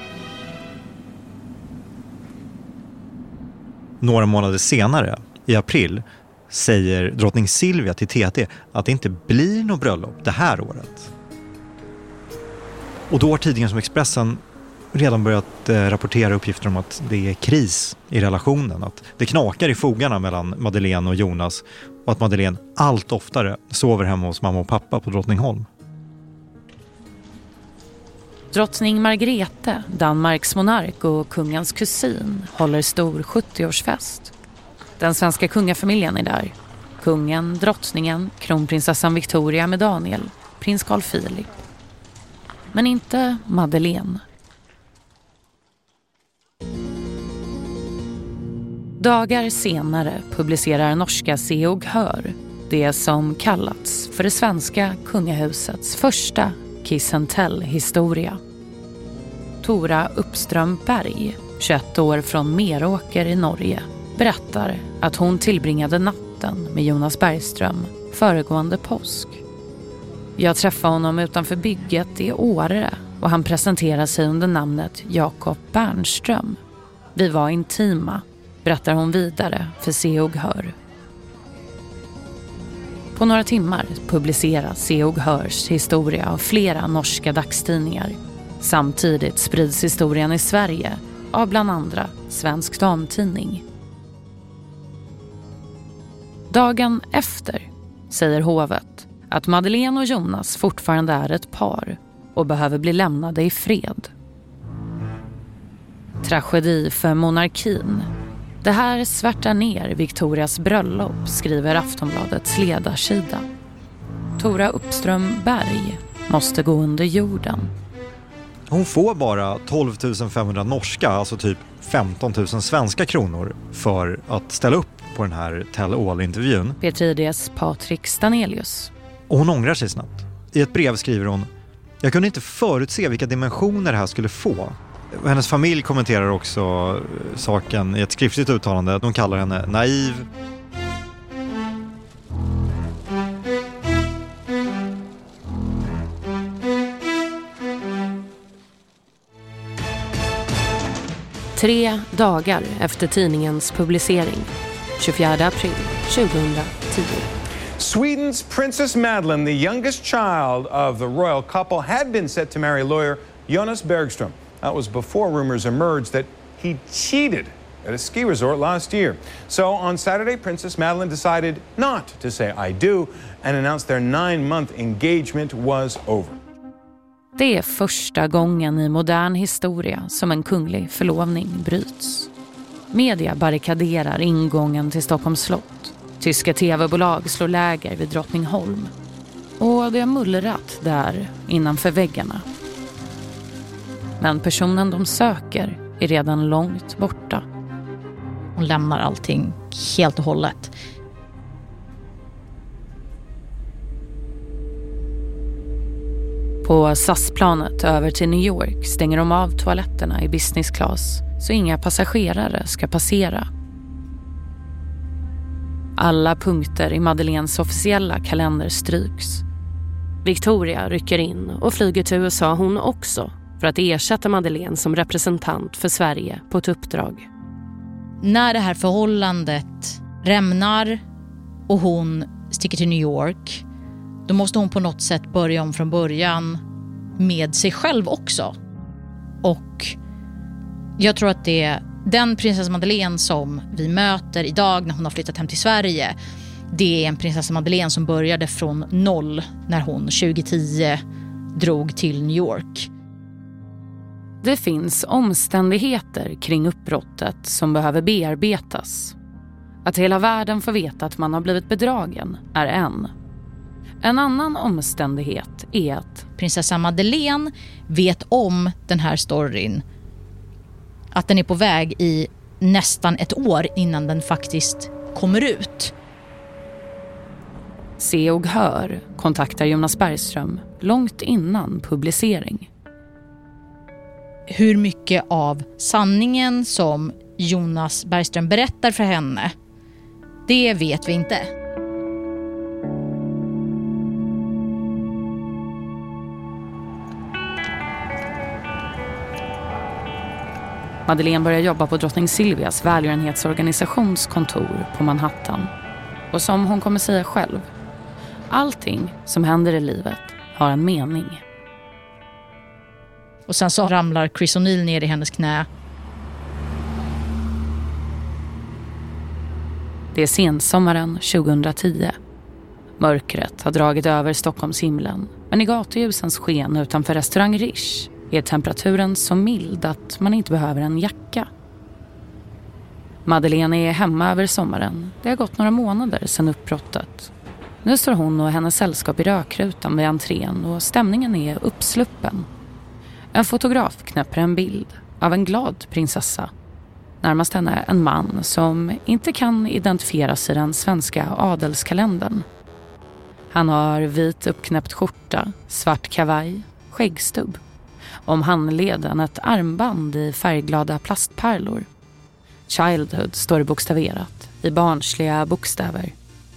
Några månader senare, i april, säger drottning Silvia till T T att det inte blir något bröllop det här året. Och då har tidningen som Expressen redan börjat eh, rapportera uppgifter om att det är kris i relationen. Att det knakar i fogarna mellan Madeleine och Jonas och att Madeleine allt oftare sover hemma hos mamma och pappa på Drottningholm. Drottning Margrethe, Danmarks monark och kungens kusin, håller stor sjuttioårsfest. Den svenska kungafamiljen är där. Kungen, drottningen, kronprinsessan Victoria med Daniel, prins Carl Philip. Men inte Madeleine. Dagar senare publicerar norska Se och Hör det som kallats för det svenska kungahusets första Kiss and Tell-historia. Tora Uppström Berg, tjugoett år från Meråker i Norge, berättar att hon tillbringade natten med Jonas Bergström föregående påsk. Jag träffade honom utanför bygget i Åre och han presenterade sig under namnet Jakob Bernström. Vi var intima, berättar hon vidare för Se och Hör. På På några timmar publiceras Se och Hörs historia av flera norska dagstidningar. Samtidigt sprids historien i Sverige av bland andra Svensk Damtidning. Dagen efter säger hovet att Madeleine och Jonas fortfarande är ett par och behöver bli lämnade i fred. Tragedi för monarkin. Det här svärtar ner Victorias bröllop, skriver Aftonbladets ledarsida. Tora Uppström Berg måste gå under jorden. Hon får bara tolv tusen femhundra norska, alltså typ femton tusen svenska kronor för att ställa upp på den här Tell All-intervjun. P tre D:s Patrik Stanelius. Och hon ångrar sig snabbt. I ett brev skriver hon: jag kunde inte förutse vilka dimensioner det här skulle få. Hennes familj kommenterar också saken i ett skriftligt uttalande. De kallar henne naiv. Tre dagar efter tidningens publicering, tjugofjärde april tjugohundratio. Sweden's Princess Madeleine, the youngest child of the royal couple, had been set to marry lawyer Jonas Bergström. That was before rumors emerged that he cheated at a ski resort last year. So on Saturday, Princess Madeleine decided not to say I do and announced their nine-month engagement was over. Det är första gången i modern historia som en kunglig förlovning bryts. Media barrikaderar ingången till Stockholms slott. Tyska tv-bolag slår läger vid Drottningholm. Och det har mullrat där innanför väggarna. Men personen de söker är redan långt borta. Hon lämnar allting helt och hållet. På S A S-planet över till New York stänger de av toaletterna i business class så inga passagerare ska passera. Alla punkter i Madeleines officiella kalender stryks. Victoria rycker in och flyger till U S A hon också för att ersätta Madeleine som representant för Sverige på ett uppdrag. När det här förhållandet rämnar och hon sticker till New York, då måste hon på något sätt börja om från början med sig själv också. Och jag tror att det är den prinsessa Madeleine som vi möter idag när hon har flyttat hem till Sverige. Det är en prinsessa Madeleine som började från noll när hon tjugohundratio drog till New York. Det finns omständigheter kring uppbrottet som behöver bearbetas. Att hela världen får veta att man har blivit bedragen är en. En annan omständighet är att prinsessa Madeleine vet om den här storyn. Att den är på väg i nästan ett år innan den faktiskt kommer ut. Se och Hör kontaktar Jonas Bergström långt innan publicering. Hur mycket av sanningen som Jonas Bergström berättar för henne, det vet vi inte. Madeleine börjar jobba på drottning Silvias välgörenhetsorganisationskontor på Manhattan. Och som hon kommer säga själv, allting som händer i livet har en mening. Och sen så ramlar Chris O'Neill ner i hennes knä. Det är sensommaren tjugohundratio. Mörkret har dragit över Stockholms himlen, men i gatuljusens sken utanför restaurang Rish är temperaturen så mild att man inte behöver en jacka. Madeleine är hemma över sommaren. Det har gått några månader sedan uppbrottet. Nu står hon och hennes sällskap i rökrutan vid entrén och stämningen är uppsluppen. En fotograf knäpper en bild av en glad prinsessa. Närmast henne en man som inte kan identifieras i den svenska adelskalendern. Han har vit uppknäppt skjorta, svart kavaj, skäggstubb. Om handleden ett armband i färgglada plastpärlor. Childhood står det bokstaverat i barnsliga bokstäver.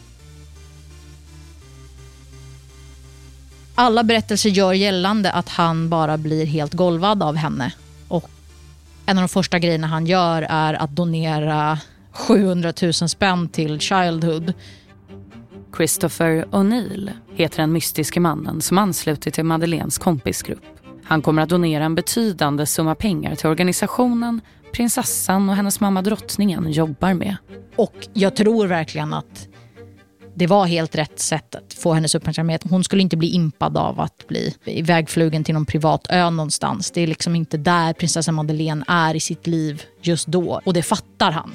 Alla berättelser gör gällande att han bara blir helt golvad av henne. Och en av de första grejerna han gör är att donera sjuhundratusen spänn till Childhood. Christopher O'Neill heter den mystiska mannen som anslutit till Madeleines kompisgrupp. Han kommer att donera en betydande summa pengar till organisationen prinsessan och hennes mamma drottningen jobbar med. Och jag tror verkligen att det var helt rätt sätt att få hennes uppmärksamhet. Hon skulle inte bli impad av att bli ivägflugen till någon privat ö någonstans. Det är liksom inte där prinsessan Madeleine är i sitt liv just då. Och det fattar han.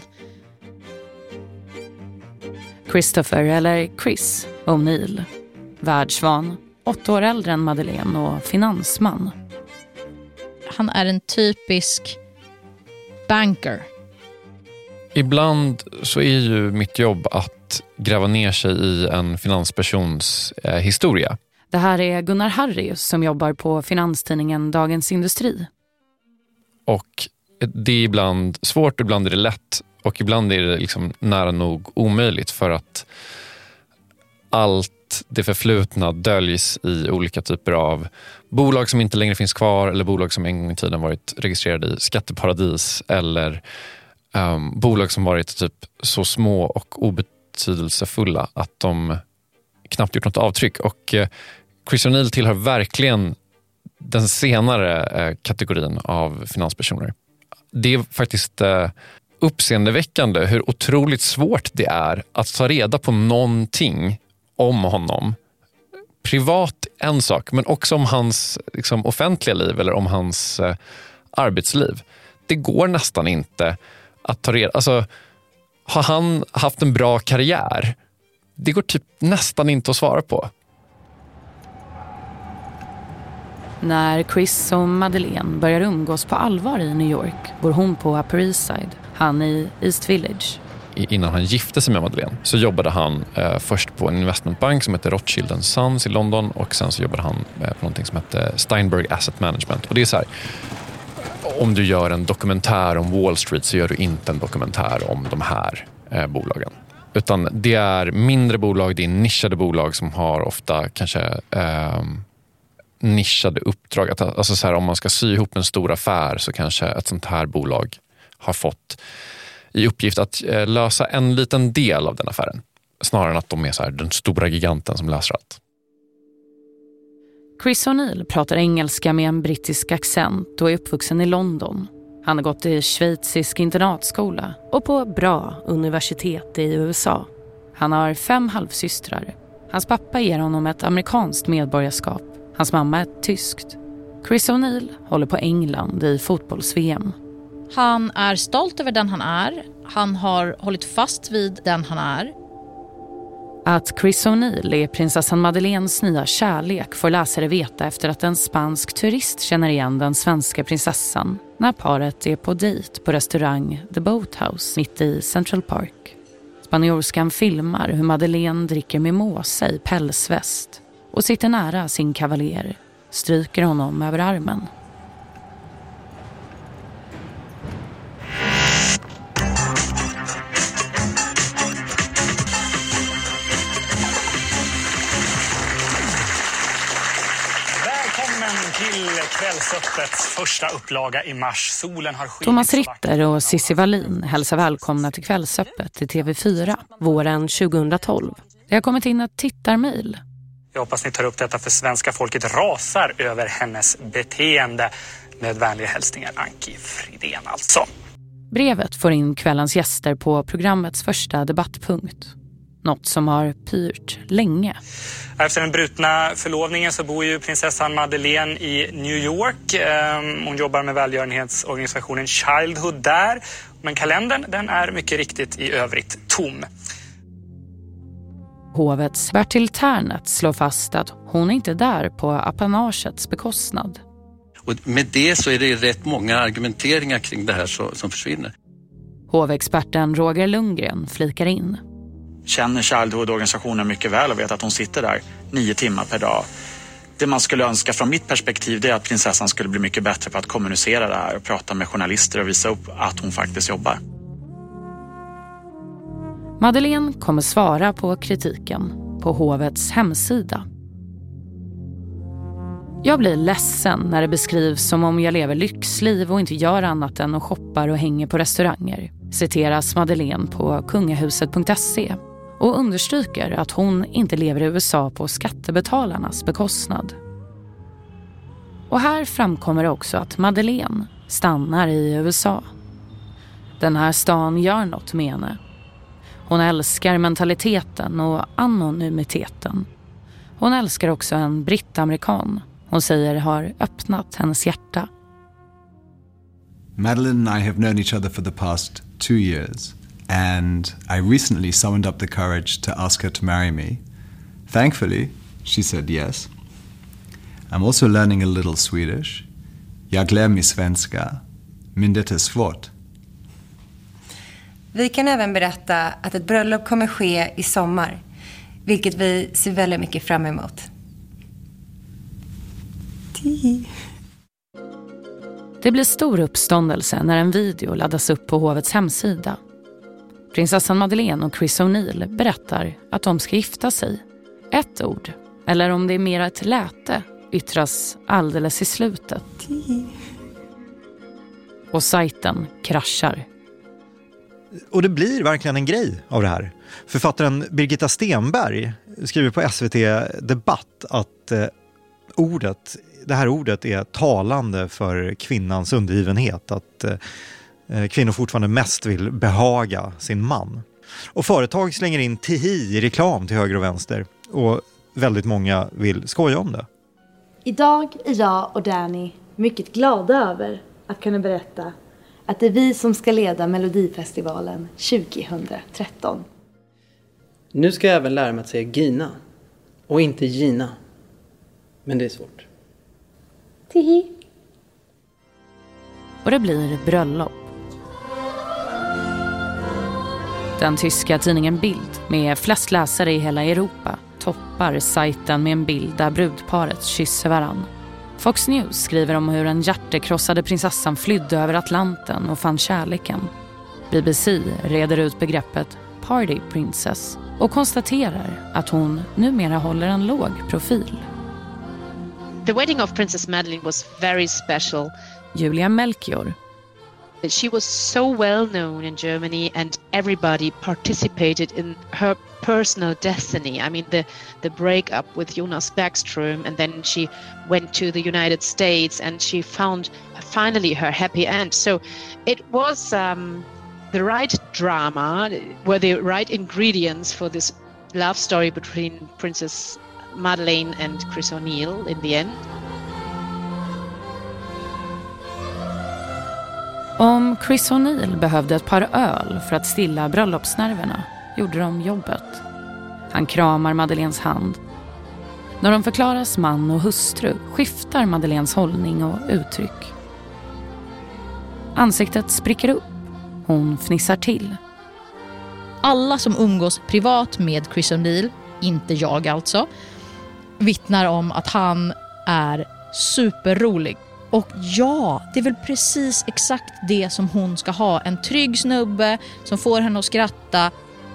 Christopher, eller Chris O'Neill. Världsvan, åtta år äldre än Madeleine och finansman. Han är en typisk banker. Ibland så är ju mitt jobb att gräva ner sig i en finanspersons eh, historia. Det här är Gunnar Harrius som jobbar på finanstidningen Dagens Industri. Och det är ibland svårt, ibland är det lätt och ibland är det liksom nära nog omöjligt för att allt det förflutna döljs i olika typer av bolag som inte längre finns kvar eller bolag som en gång i tiden varit registrerade i skatteparadis eller um, bolag som varit typ så små och obetydelsefulla att de knappt gjort något avtryck. Och uh, Chris O'Neill tillhör verkligen den senare uh, kategorin av finanspersoner. Det är faktiskt uh, uppseendeväckande hur otroligt svårt det är att ta reda på någonting om honom. Privat en sak, men också om hans liksom, offentliga liv eller om hans eh, arbetsliv. Det går nästan inte att ta reda. Alltså, har han haft en bra karriär? Det går typ nästan inte att svara på. När Chris och Madeleine börjar umgås på allvar i New York bor hon på Upper East Side, han i East Village. Innan han gifte sig med Madeleine så jobbade han eh, först på en investmentbank som heter Rothschild and Sons i London och sen så jobbade han eh, på någonting som heter Steinberg Asset Management. Och det är så här, om du gör en dokumentär om Wall Street så gör du inte en dokumentär om de här eh, bolagen. Utan det är mindre bolag, det är nischade bolag som har ofta kanske eh, nischade uppdrag. Att, alltså så här, om man ska sy ihop en stor affär så kanske ett sånt här bolag har fått i uppgift att eh, lösa en liten del av den affären. Snarare än att de är så här, den stora giganten som löser allt. Chris O'Neill pratar engelska med en brittisk accent och är uppvuxen i London. Han har gått i schweizisk internatskola och på bra universitet i U S A. Han har fem halvsystrar. Hans pappa ger honom ett amerikanskt medborgarskap. Hans mamma är tyskt. Chris O'Neill håller på England i fotbolls-V M. Han är stolt över den han är. Han har hållit fast vid den han är. Att Chris O'Neill är prinsessan Madeleines nya kärlek får läsare veta efter att en spansk turist känner igen den svenska prinsessan när paret är på dejt på restaurang The Boathouse mitt i Central Park. Spanjorskan filmar hur Madeleine dricker mimosa i pälsväst och sitter nära sin kavaljer, stryker honom över armen. Kvällsöppets första upplaga i mars. Solen har skynit. Thomas Ritter och Cissi Wallin hälsar välkomna till Kvällsöppet i T V fyra våren tjugohundratolv. Det har kommit in ett tittarmail. Jag hoppas ni tar upp detta för svenska folket rasar över hennes beteende. Med vänliga hälsningar, Anki Fridén alltså. Brevet får in kvällens gäster på programmets första debattpunkt. Något som har pyrt länge. Efter den brutna förlovningen så bor ju prinsessan Madeleine i New York. Hon jobbar med välgörenhetsorganisationen Childhood där. Men kalendern den är mycket riktigt i övrigt tom. Hovets Bertil Tärnet slår fast att hon är inte där på apanagets bekostnad. Och med det så är det rätt många argumenteringar kring det här så, som försvinner. Hovexperten Roger Lundgren flikar in. Känner Childhood-organisationen mycket väl och vet att hon sitter där nio timmar per dag. Det man skulle önska från mitt perspektiv det är att prinsessan skulle bli mycket bättre på att kommunicera det här och prata med journalister och visa upp att hon faktiskt jobbar. Madeleine kommer svara på kritiken på hovets hemsida. Jag blir ledsen när det beskrivs som om jag lever lyxliv och inte gör annat än att shoppar och hänger på restauranger. Citeras Madeleine på kungahuset punkt se. och understryker att hon inte lever i U S A på skattebetalarnas bekostnad. Och här framkommer det också att Madeleine stannar i U S A. Den här stan gör något med henne. Hon älskar mentaliteten och anonymiteten. Hon älskar också en brittamerikan. Hon säger har öppnat hennes hjärta. Madeleine and I have known each other for the past two years, and I recently summoned up the courage to ask her to marry me. Thankfully, she said yes. I'm also learning a little Swedish. Jag lär mig svenska, men det är svårt. Vi kan även berätta att ett bröllop kommer ske i sommar, vilket vi ser väldigt mycket fram emot. Det blir stor uppståndelse när en video laddas upp på hovets hemsida. Prinsessan Madeleine och Chris O'Neill berättar att de ska gifta sig. Ett ord, eller om det är mer ett läte, yttras alldeles i slutet. Och sajten kraschar. Och det blir verkligen en grej av det här. Författaren Birgitta Stenberg skriver på S V T Debatt att eh, ordet, det här ordet är talande för kvinnans undergivenhet. Att eh, kvinnor fortfarande mest vill behaga sin man. Och företag slänger in tihi i reklam till höger och vänster. Och väldigt många vill skoja om det. Idag är jag och Danny mycket glada över att kunna berätta att det är vi som ska leda Melodifestivalen tjugohundratretton. Nu ska jag även lära mig att säga Gina och inte Gina. Men det är svårt. Tihi. Och det blir bröllop. Den tyska tidningen Bild med flest läsare i hela Europa toppar sajten med en bild där brudparet kysser varann. Fox News skriver om hur en hjärtekrossade prinsessan flydde över Atlanten och fann kärleken. B B C reder ut begreppet Party Princess och konstaterar att hon numera håller en låg profil. The wedding of Princess Madeleine was very special. Julia Melchior. She was so well known in Germany and everybody participated in her personal destiny. I mean, the, the breakup with Jonas Bergström, and then she went to the United States and she found finally her happy end. So it was um, the right drama, were the right ingredients for this love story between Princess Madeleine and Chris O'Neill in the end. Om Chris O'Neill behövde ett par öl för att stilla bröllopsnerverna gjorde de jobbet. Han kramar Madeleines hand. När de förklaras man och hustru skiftar Madeleines hållning och uttryck. Ansiktet spricker upp. Hon fnissar till. Alla som umgås privat med Chris O'Neill, inte jag alltså, vittnar om att han är superrolig. Och ja, det är väl precis exakt det som hon ska ha. En trygg snubbe som får henne att skratta.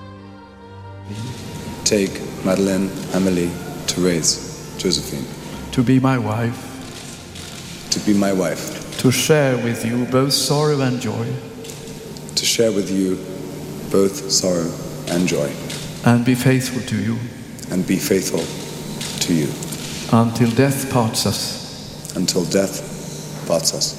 Take Madeleine, Emily, Therese, Josephine. To be my wife. To be my wife. To share with you both sorrow and joy. To share with you both sorrow and joy. And be faithful to you. And be faithful to you. Until death parts us. Until death parts us.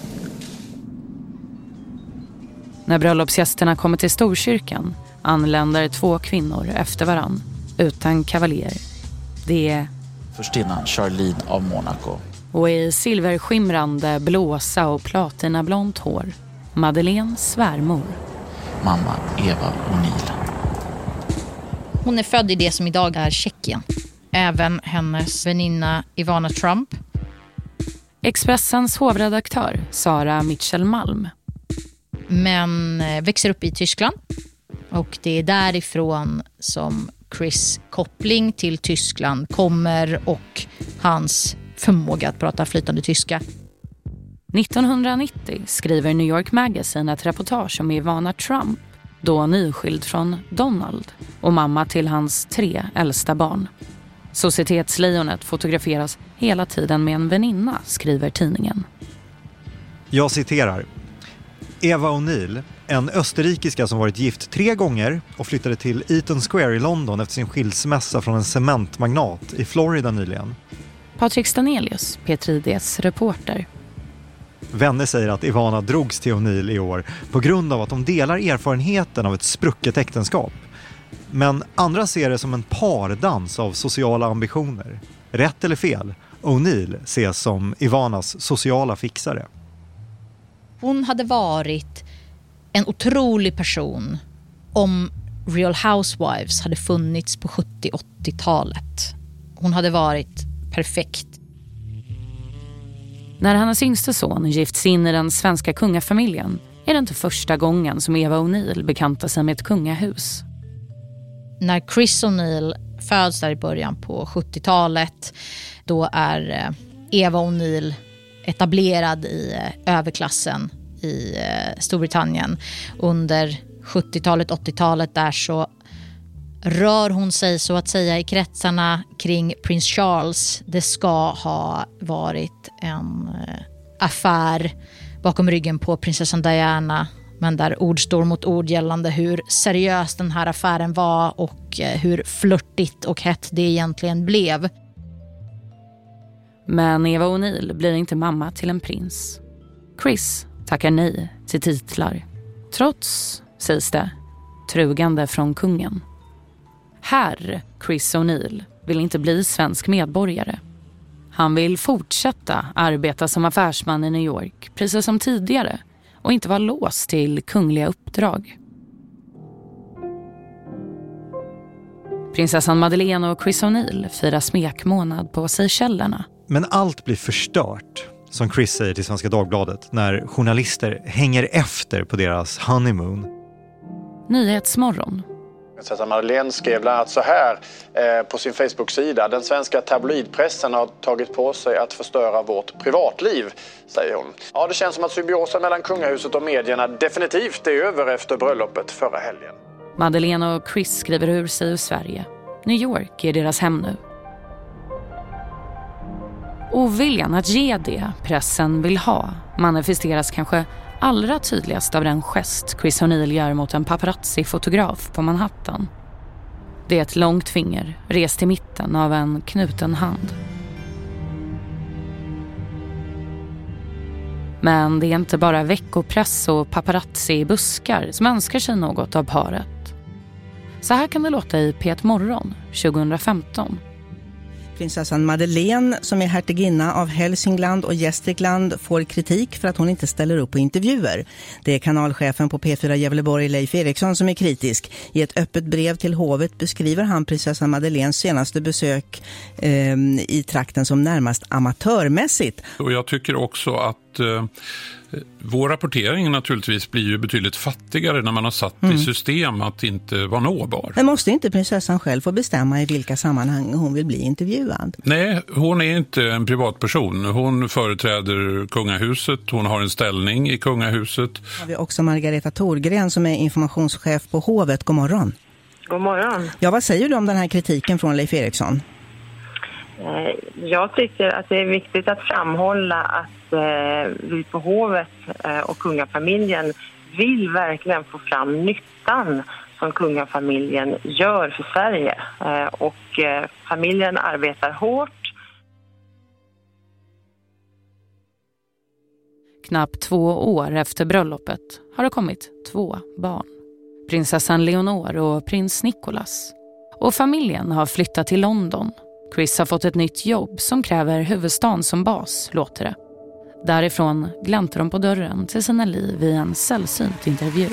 När bröllopsgästerna kommer till Storkyrkan anländer två kvinnor efter varann, utan kavaljer. Det är förstinnan Charlene av Monaco. Och i silverskimrande, blåsa och platinablont hår, Madeleines svärmor. Mamma Eva O'Neill. Hon är född i det som idag är Tjeckien. Även hennes väninna Ivana Trump. Expressens hovredaktör Sara Mitchell Malm. Men växer upp i Tyskland. Och det är därifrån som Chris koppling till Tyskland kommer och hans förmåga att prata flytande tyska. nittonhundranittio skriver New York Magazine ett reportage om Ivana Trump, då nyskild från Donald och mamma till hans tre äldsta barn. Societetslejonet fotograferas hela tiden med en väninna, skriver tidningen. Jag citerar. Eva O'Neill, en österrikiska som varit gift tre gånger och flyttade till Eaton Square i London efter sin skilsmässa från en cementmagnat i Florida nyligen. Patrik Stanelius, P tre D:s reporter. Vänner säger att Ivana drogs till O'Neill i år på grund av att de delar erfarenheten av ett sprucket äktenskap. Men andra ser det som en pardans av sociala ambitioner. Rätt eller fel, O'Neill ses som Ivanas sociala fixare. Hon hade varit en otrolig person om Real Housewives hade funnits på sjuttio-åttiotalet. Hon hade varit perfekt. När hennes yngste son gifts in i den svenska kungafamiljen är det inte första gången som Eva O'Neill bekantar sig med ett kungahus. När Chris O'Neill föds där i början på sjuttiotalet, då är Eva O'Neill etablerad i överklassen i Storbritannien. Under sjuttiotalet, åttiotalet där så rör hon sig så att säga i kretsarna kring prins Charles. Det ska ha varit en affär bakom ryggen på prinsessan Diana, men där ord står mot ord gällande hur seriös den här affären var och hur flörtigt och hett det egentligen blev. Men Eva O'Neill blir inte mamma till en prins. Chris tackar nej till titlar. Trots, sägs det, trugande från kungen. Herr Chris O'Neill vill inte bli svensk medborgare. Han vill fortsätta arbeta som affärsman i New York, precis som tidigare, och inte vara låst till kungliga uppdrag. Prinsessan Madeleine och Chris O'Neill firar smekmånad på Seychellerna. Men allt blir förstört, som Chris säger till Svenska Dagbladet, när journalister hänger efter på deras honeymoon. Nyhetsmorgon. Prinsessan Madeleine skrev bland annat så här eh, på sin Facebook-sida. Den svenska tabloidpressen har tagit på sig att förstöra vårt privatliv, säger hon. Ja, det känns som att symbiosen mellan kungahuset och medierna definitivt är över efter bröllopet förra helgen. Madeleine och Chris skriver ur sig ur Sverige. New York är deras hem nu. Oviljan att ge det pressen vill ha manifesteras kanske allra tydligast av den gest Chris O'Neill gör mot en paparazzi-fotograf på Manhattan. Det är ett långt finger rest till mitten av en knuten hand. Men det är inte bara veckopress och paparazzi-buskar som önskar sig något av paret. Så här kan det låta i P ett Morgon tjugohundrafemton. Prinsessan Madeleine, som är hertiginna av Hälsingland och Gästrikland, får kritik för att hon inte ställer upp på intervjuer. Det är kanalchefen på P fyra Gävleborg, Leif Eriksson, som är kritisk. I ett öppet brev till hovet beskriver han prinsessan Madeleines senaste besök eh, i trakten som närmast amatörmässigt. Och jag tycker också att eh, vår rapportering naturligtvis blir ju betydligt fattigare när man har satt mm. i system att inte vara nåbar. Men måste inte prinsessan själv få bestämma i vilka sammanhang hon vill bli intervjuad? Nej, hon är inte en privatperson. Hon företräder kungahuset, hon har en ställning i kungahuset. Har vi också Margareta Thorgren som är informationschef på hovet. God morgon. God morgon. Ja, vad säger du om den här kritiken från Leif Eriksson? Jag tycker att det är viktigt att framhålla att eh, vi på hovet eh, och kungafamiljen vill verkligen få fram nyttan som kungafamiljen gör för Sverige. Eh, och eh, familjen arbetar hårt. Knappt två år efter bröllopet har det kommit två barn. Prinsessan Leonor och prins Nicholas. Och familjen har flyttat till London. Chris har fått ett nytt jobb som kräver huvudstaden som bas, låter det. Därifrån gläntar de på dörren till sina liv i en sällsynt intervju.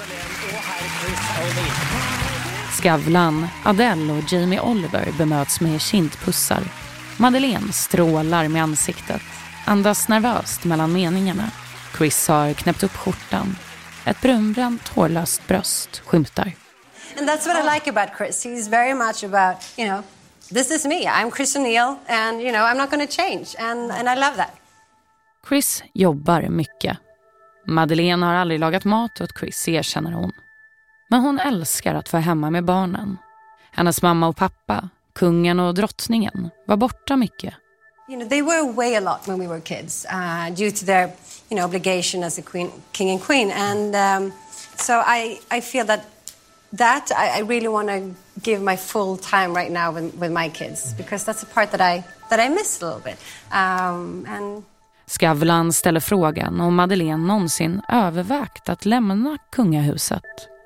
Skavlan, Adele och Jamie Oliver bemöts med kindpussar. Madeleine strålar med ansiktet, andas nervöst mellan meningarna. Chris har knäppt upp skjortan. Ett brunbränt, hårlöst bröst skymtar. And that's what I like about Chris. He's very much about, you know, this is me. I'm Chris O'Neill and, you know, I'm not going to change. And, and I love that. Chris jobbar mycket. Madeleine har aldrig lagat mat åt Chris, erkänner hon. Men hon älskar att vara hemma med barnen. Hennes mamma och pappa, kungen och drottningen, var borta mycket. You know, they were away a lot when we were kids uh, due to their, you know, obligation as a queen, king and queen. And um, so I, I feel that that I, I really want to give my full time right now with, with my kids, because that's a part that I that I miss a little bit. Um, and Skavlan ställer frågan om Madeleine någonsin övervägt att lämna kungahuset.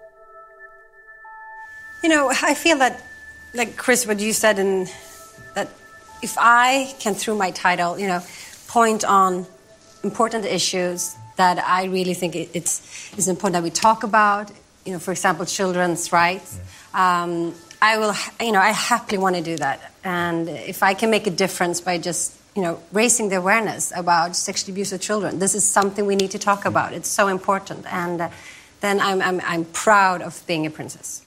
You know, I feel that, like Chris, what you said, in that if I can, through my title, you know, point on important issues that I really think it's it's important that we talk about. You know, for example, children's rights. Um, I will, you know, I happily want to do that. And if I can make a difference by just, you know, raising the awareness about sexual abuse of children, this is something we need to talk about. It's so important. And uh, then I'm, I'm, I'm proud of being a princess.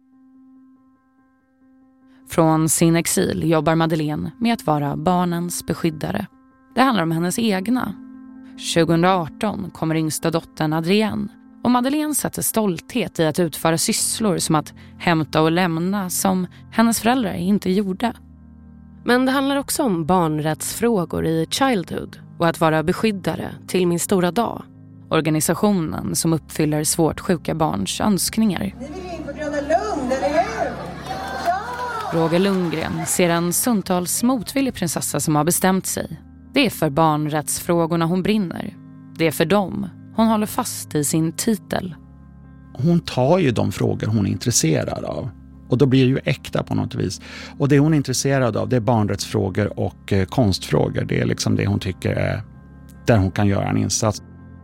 Från sin exil jobbar Madeleine med att vara barnens beskyddare. Det handlar om hennes egna. tjugo arton kommer yngsta dottern Adrienne. Och Madeleine sätter stolthet i att utföra sysslor som att hämta och lämna som hennes föräldrar inte gjorde. Men det handlar också om barnrättsfrågor i Childhood och att vara beskyddare till min stora dag. Organisationen som uppfyller svårt sjuka barns önskningar. Ni vill in på Gröna Lund, eller hur? Ja! Roger Lundgren ser en stundtals motvillig prinsessa som har bestämt sig. Det är för barnrättsfrågorna hon brinner. Det är för dem hon håller fast i sin titel. Hon tar ju de frågor hon är intresserad av. Och då blir det ju äkta på något vis. Och det hon är intresserad av, det är barnrättsfrågor och eh, konstfrågor. Det är liksom det hon tycker är där hon kan göra en insats.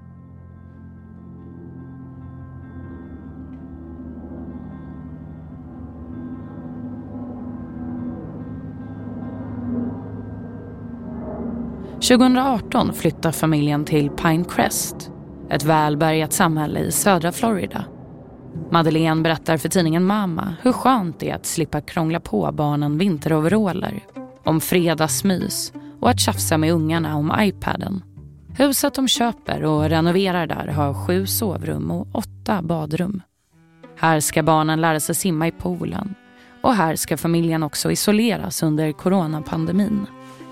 tjugo arton flyttar familjen till Pinecrest, ett välbärgat samhälle i södra Florida. Madeleine berättar för tidningen Mama hur skönt det är att slippa krångla på barnen vinteroveraller, om fredagsmys och att tjafsa med ungarna om iPaden. Huset de köper och renoverar där har sju sovrum och åtta badrum. Här ska barnen lära sig simma i poolen och här ska familjen också isoleras under coronapandemin.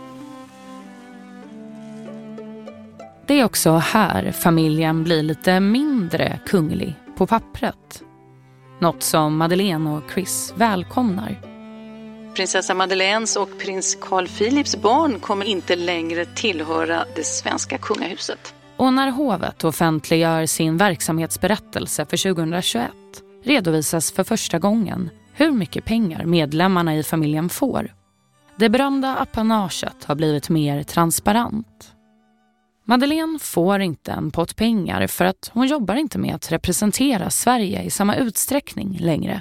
Det är också här familjen blir lite mindre kunglig på pappret. Något som Madeleine och Chris välkomnar. Prinsessa Madeleines och prins Carl Philips barn kommer inte längre tillhöra det svenska kungahuset. Och när hovet offentliggör sin verksamhetsberättelse för tjugohundratjugoett redovisas för första gången hur mycket pengar medlemmarna i familjen får. Det berömda apanaget har blivit mer transparent. Madeleine får inte en pott pengar för att hon jobbar inte med att representera Sverige i samma utsträckning längre.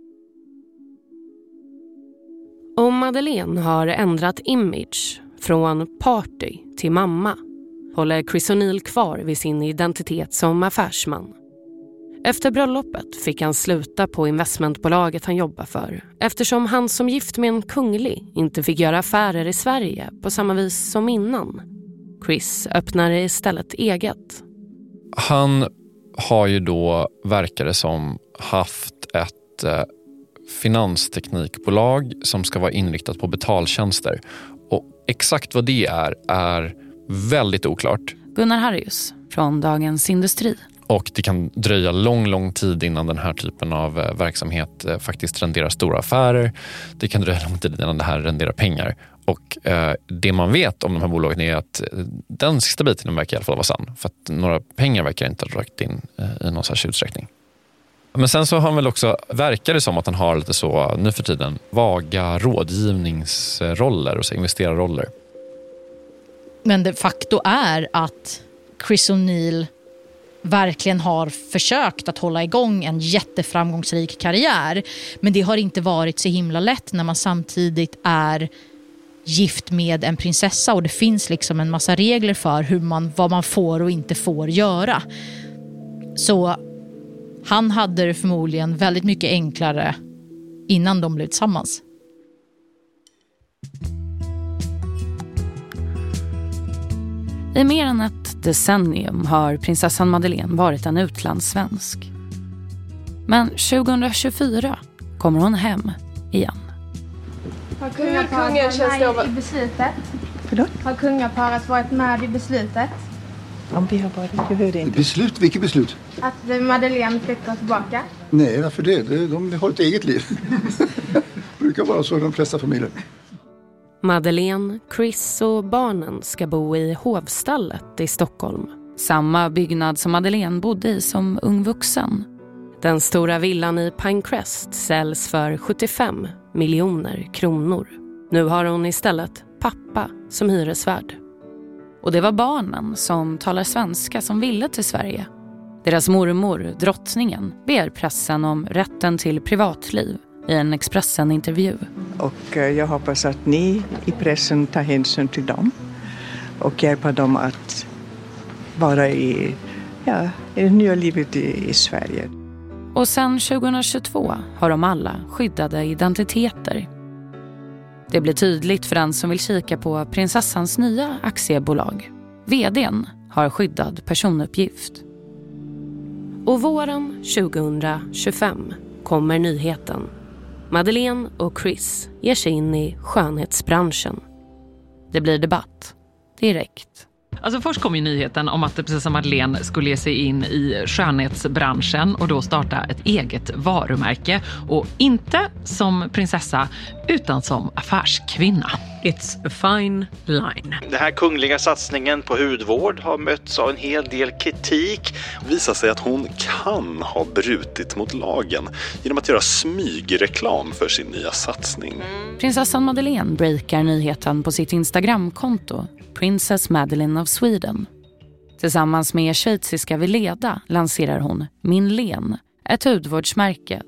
Och Madeleine har ändrat image från party till mamma. Håller Chris O'Neill kvar vid sin identitet som affärsman. Efter bröllopet fick han sluta på investmentbolaget han jobbar för, eftersom han som gift med en kunglig inte fick göra affärer i Sverige på samma vis som innan. Chris öppnar istället eget. Han har ju då, verkar det som, haft ett eh, finansteknikbolag som ska vara inriktat på betaltjänster. Och exakt vad det är, är väldigt oklart. Gunnar Harrius från Dagens Industri. Och det kan dröja lång, lång tid innan den här typen av eh, verksamhet eh, faktiskt renderar stora affärer. Det kan dröja lång tid innan det här renderar pengar. Och eh, det man vet om de här bolagen är att eh, den sista biten verkar i alla fall vara sann. För att några pengar verkar inte ha rakt in eh, i någon särskild utsträckning. Men sen så har han väl också, verkar det som att han har lite så nu för tiden vaga rådgivningsroller och så investerarroller. Men de facto är att Chris O'Neill verkligen har försökt att hålla igång en jätteframgångsrik karriär. Men det har inte varit så himla lätt när man samtidigt är gift med en prinsessa och det finns liksom en massa regler för hur man, vad man får och inte får göra. Så han hade det förmodligen väldigt mycket enklare innan de blev tillsammans. I mer än ett decennium har prinsessan Madeleine varit en utlandssvensk. Men tjugohundratjugofyra kommer hon hem igen. Hur kungen känns det att vara... i beslutet? Förlåt? Har kungaparet varit med i beslutet? Om vi har varit, jag hörde inte. Beslut? Vilket beslut? Att Madeleine flyttar tillbaka? Nej, varför det? De har ett eget liv. Det brukar vara så i de flesta familjer. Madeleine, Chris och barnen ska bo i Hovstallet i Stockholm. Samma byggnad som Madeleine bodde i som ung vuxen. Den stora villan i Pinecrest säljs för sjuttiofem miljoner kronor. Nu har hon istället pappa som hyresvärd. Och det var barnen som talar svenska som ville till Sverige. Deras mormor, drottningen, ber pressen om rätten till privatliv i en Expressen-intervju. Och jag hoppas att ni i pressen tar hänsyn till dem och hjälper dem att vara i, ja, i det nya livet i, i Sverige. Och sen tjugohundratjugotvå har de alla skyddade identiteter. Det blir tydligt för den som vill kika på prinsessans nya aktiebolag. Vd:n har skyddad personuppgift. Och våren tjugohundratjugofem kommer nyheten. Madeleine och Chris ger sig in i skönhetsbranschen. Det blir debatt direkt. Alltså först kom ju nyheten om att prinsessan Madeleine skulle ge sig in i skönhetsbranschen och då starta ett eget varumärke. Och inte som prinsessa utan som affärskvinna. It's a fine line. Den här kungliga satsningen på hudvård har mötts av en hel del kritik. Det visar sig att hon kan ha brutit mot lagen genom att göra smygreklam för sin nya satsning. Prinsessan Madeleine breakar nyheten på sitt Instagramkonto, Princess Madeleine of Sweden. Tillsammans med schweiziska Veleda lanserar hon Min Len, ett hudvårdsmärke.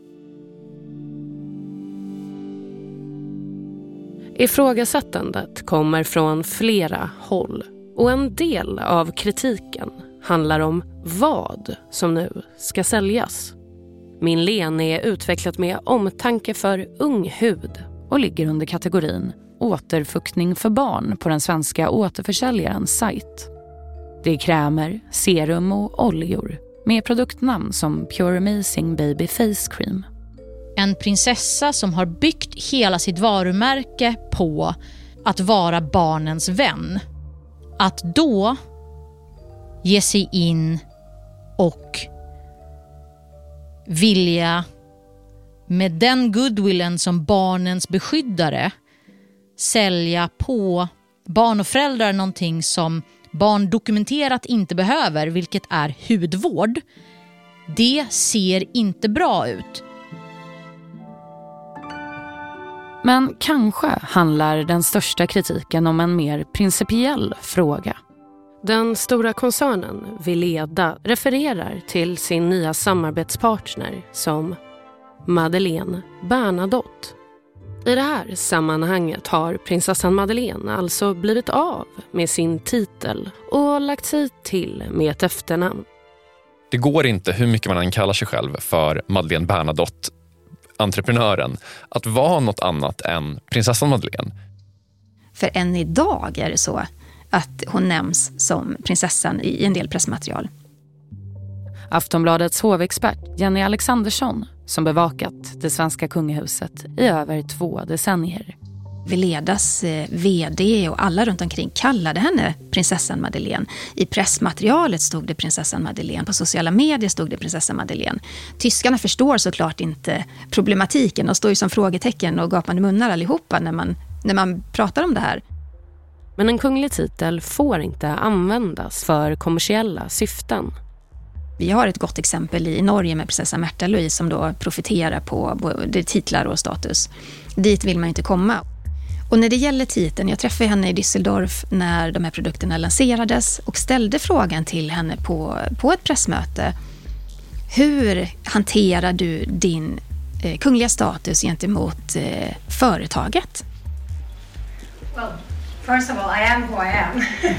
Ifrågasättandet kommer från flera håll och en del av kritiken handlar om vad som nu ska säljas. Min Len är utvecklat med omtanke för ung hud och ligger under kategorin återfuktning för barn på den svenska återförsäljarens sajt. Det är krämer, serum och oljor med produktnamn som Pure Amazing Baby Face Cream. En prinsessa som har byggt hela sitt varumärke på att vara barnens vän. Att då ge sig in och vilja med den goodwillen som barnens beskyddare sälja på barn och föräldrar någonting som barn dokumenterat inte behöver, vilket är hudvård. Det ser inte bra ut. Men kanske handlar den största kritiken om en mer principiell fråga. Den stora koncernen Veleda refererar till sin nya samarbetspartner som Madeleine Bernadotte. I det här sammanhanget har prinsessan Madeleine alltså blivit av med sin titel och lagt sig till med ett efternamn. Det går inte, hur mycket man än kallar sig själv för Madeleine Bernadotte, entreprenören, att vara något annat än prinsessan Madeleine. För än idag är det så att hon nämns som prinsessan i en del pressmaterial. Aftonbladets hovexpert Jenny Alexandersson, som bevakat det svenska kungahuset i över två decennier. Veledas eh, vd och alla runt omkring kallade henne prinsessan Madeleine. I pressmaterialet stod det prinsessan Madeleine. På sociala medier stod det prinsessan Madeleine. Tyskarna förstår såklart inte problematiken och står ju som frågetecken och gapande munnar allihopa när man, när man pratar om det här. Men en kunglig titel får inte användas för kommersiella syften. Vi har ett gott exempel i Norge med prinsessa Märtha Louise som då profiterar på både titlar och status. Dit vill man inte komma. Och när det gäller titeln, jag träffade henne i Düsseldorf när de här produkterna lanserades och ställde frågan till henne på, på ett pressmöte. Hur hanterar du din eh, kungliga status gentemot eh, företaget? Well, first of all, I am who I am.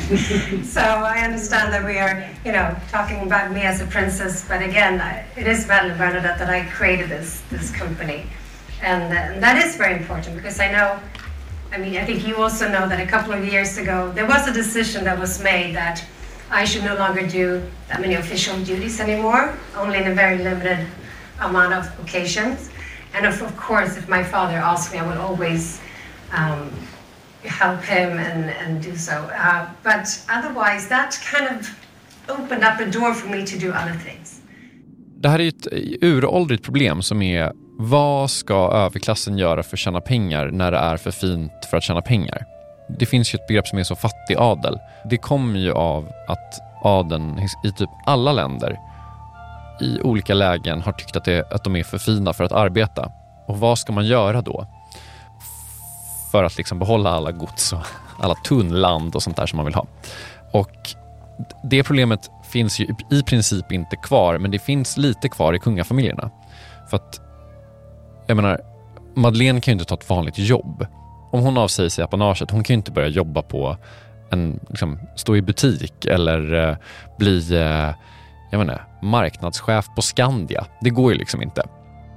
So I understand that we are, you know, talking about me as a princess, but again, I, it is Madeleine Bernadotte that I created this this company. And, uh, and that is very important because I know, I mean, I think you also know that a couple of years ago, there was a decision that was made that I should no longer do that many official duties anymore, only in a very limited amount of occasions. And of, of course, if my father asked me, I would always um, help him and, and do so. Uh, but otherwise, that kind of opened up a door for me to do other things. Det här är ett uråldrigt problem som är: vad ska överklassen göra för att tjäna pengar när det är för fint för att tjäna pengar? Det finns ju ett begrepp som är så fattig adel. Det kommer ju av att adeln i typ alla länder i olika lägen har tyckt att, det, att de är för fina för att arbeta. Och vad ska man göra då? För att liksom behålla alla gods och alla tunnland och sånt där som man vill ha. Och det problemet finns ju i princip inte kvar, men det finns lite kvar i kungafamiljerna. För att, jag menar, Madeleine kan ju inte ta ett vanligt jobb. Om hon avsäger sig apanaget, hon kan ju inte börja jobba på en, liksom, stå i butik eller uh, bli uh, jag vet inte, marknadschef på Skandia. Det går ju liksom inte.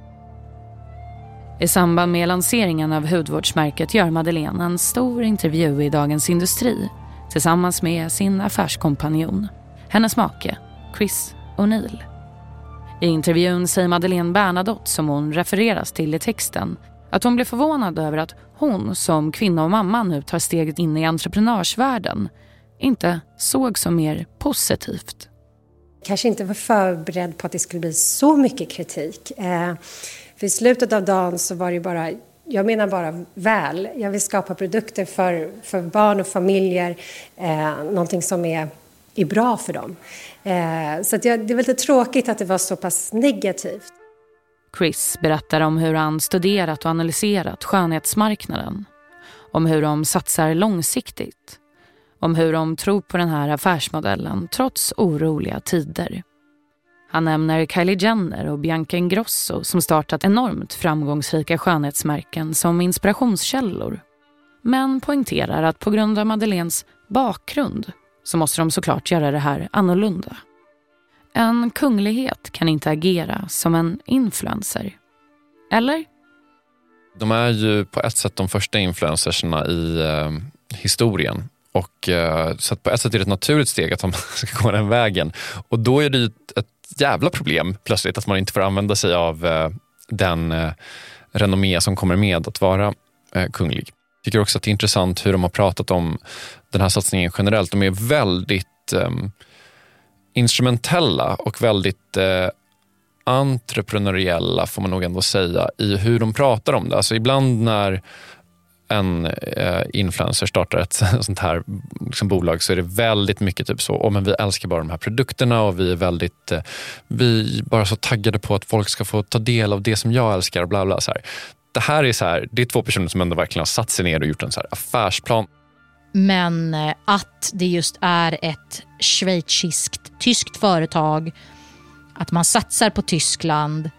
I samband med lanseringen av hudvårdsmärket gör Madeleine en stor intervju i Dagens Industri tillsammans med sin affärskompanjon, hennes make, Chris O'Neill. I intervjun säger Madeleine Bernadotte, som hon refereras till i texten, att hon blev förvånad över att hon som kvinna och mamma nu tar steget in i entreprenörsvärlden inte såg som mer positivt. Kanske inte var förberedd på att det skulle bli så mycket kritik. Eh, för i slutet av dagen så var det bara, jag menar bara väl. Jag vill skapa produkter för, för barn och familjer. Eh, någonting som är, är bra för dem. Eh, så att jag, det är väldigt tråkigt att det var så pass negativt. Chris berättar om hur han studerat och analyserat skönhetsmarknaden. Om hur de satsar långsiktigt. Om hur de tror på den här affärsmodellen trots oroliga tider. Han nämner Kylie Jenner och Bianca Ingrosso som startat enormt framgångsrika skönhetsmärken som inspirationskällor. Men poängterar att på grund av Madeleines bakgrund så måste de såklart göra det här annorlunda. En kunglighet kan inte agera som en influencer. Eller? De är ju på ett sätt de första influencersna i eh, historien. Och eh, så att på ett sätt är det ett naturligt steg att de ska gå den vägen. Och då är det ju ett, ett jävla problem plötsligt att man inte får använda sig av eh, den eh, renommé som kommer med att vara eh, kunglig. Jag tycker också att det är intressant hur de har pratat om den här satsningen generellt. De är väldigt eh, instrumentella och väldigt eh, entreprenöriella, får man nog ändå säga, i hur de pratar om det. Alltså ibland när en eh, influencer startar ett sånt här liksom, bolag så är det väldigt mycket typ så, oh, men vi älskar bara de här produkterna och vi är väldigt eh, vi är bara så taggade på att folk ska få ta del av det som jag älskar och bla bla så här. Det här är så här, det är två personer som ändå verkligen har satt sig ner och gjort en så här affärsplan. Men att det just är ett schweiziskt tyskt företag, att man satsar på Tyskland,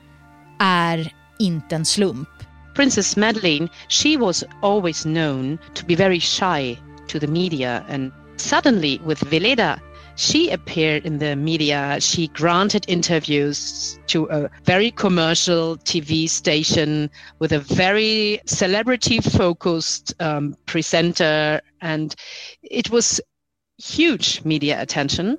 är inte en slump. Princess Madeleine, she was always known to be very shy to the media, and suddenly with Veleda, she appeared in the media. She granted interviews to a very commercial T V station with a very celebrity-focused um, presenter, and it was huge media attention.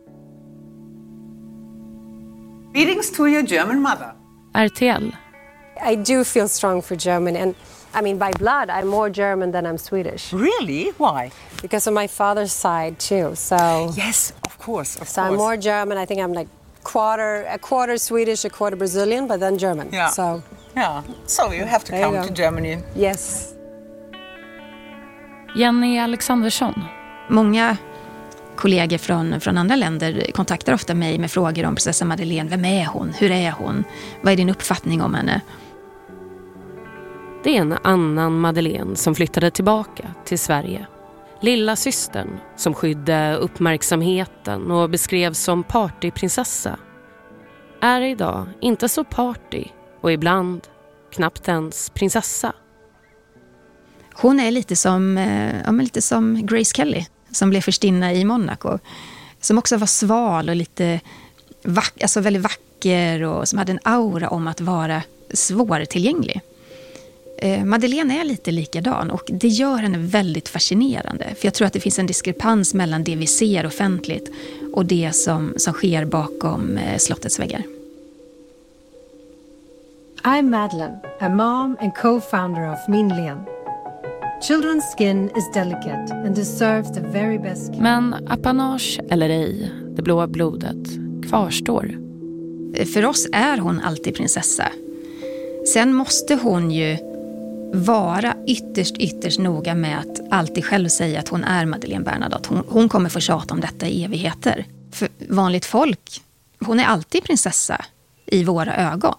Greetings to your German mother. R T L. I do feel strong for German, and I mean by blood I'm more German than I'm Swedish. Really? Why? Because of my father's side too. So yes, of course. Of so course. I'm more German. I think I'm like quarter a quarter Swedish, a quarter Brazilian, but then German. Yeah. So yeah. So you have to There come you to go. Germany. Yes. Jenny Alexandersson. Många kollegor från, från andra länder kontaktar ofta mig med frågor om prinsessa Madeleine. Vem är hon? Hur är hon? Vad är din uppfattning om henne? Det är en annan Madeleine som flyttade tillbaka till Sverige. Lilla systern som skydde uppmärksamheten och beskrevs som partyprinsessa är idag inte så party och ibland knappt ens prinsessa. Hon är lite som, ja, men lite som Grace Kelly som blev förstinna i Monaco. Som också var sval och lite vack, alltså väldigt vacker och som hade en aura om att vara svårtillgänglig. Eh, Madeleine är lite likadan och det gör henne väldigt fascinerande. För jag tror att det finns en diskrepans mellan det vi ser offentligt och det som, som sker bakom eh, slottets väggar. I'm Madeleine, a mom and co-founder of Minlian. Children's skin is delicate and deserves the very best care. Men apanage eller ej, det blåa blodet kvarstår. För oss är hon alltid prinsessa. Sen måste hon ju vara ytterst, ytterst noga med att alltid själv säga att hon är Madeleine Bernadotte. Hon, hon kommer få tjata om detta i evigheter. För vanligt folk, hon är alltid prinsessa i våra ögon.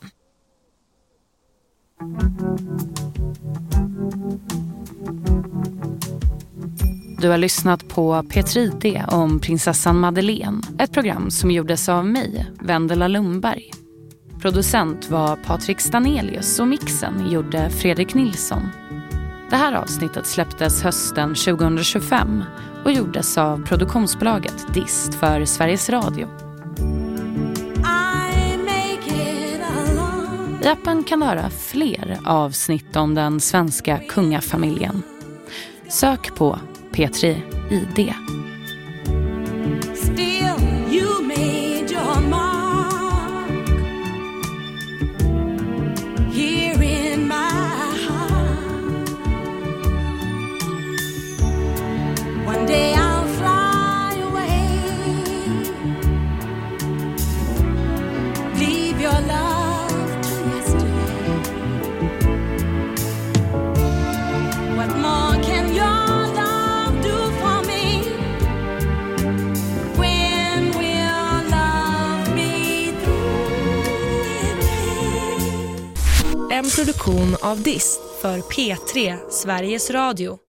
Du har lyssnat på P tre I D om prinsessan Madeleine. Ett program som gjordes av mig, Vendela Lundberg. Producent var Patrik Stanelius och mixen gjorde Fredrik Nilsson. Det här avsnittet släpptes hösten tjugohundratjugofem och gjordes av produktionsbolaget Dist för Sveriges Radio. I appen kan du höra fler avsnitt om den svenska kungafamiljen. Sök på P tre I D. Still you made your mark here in my heart. One day I'll fly away, leave your love to yesterday. What more can your en produktion av Dist för P tre Sveriges Radio.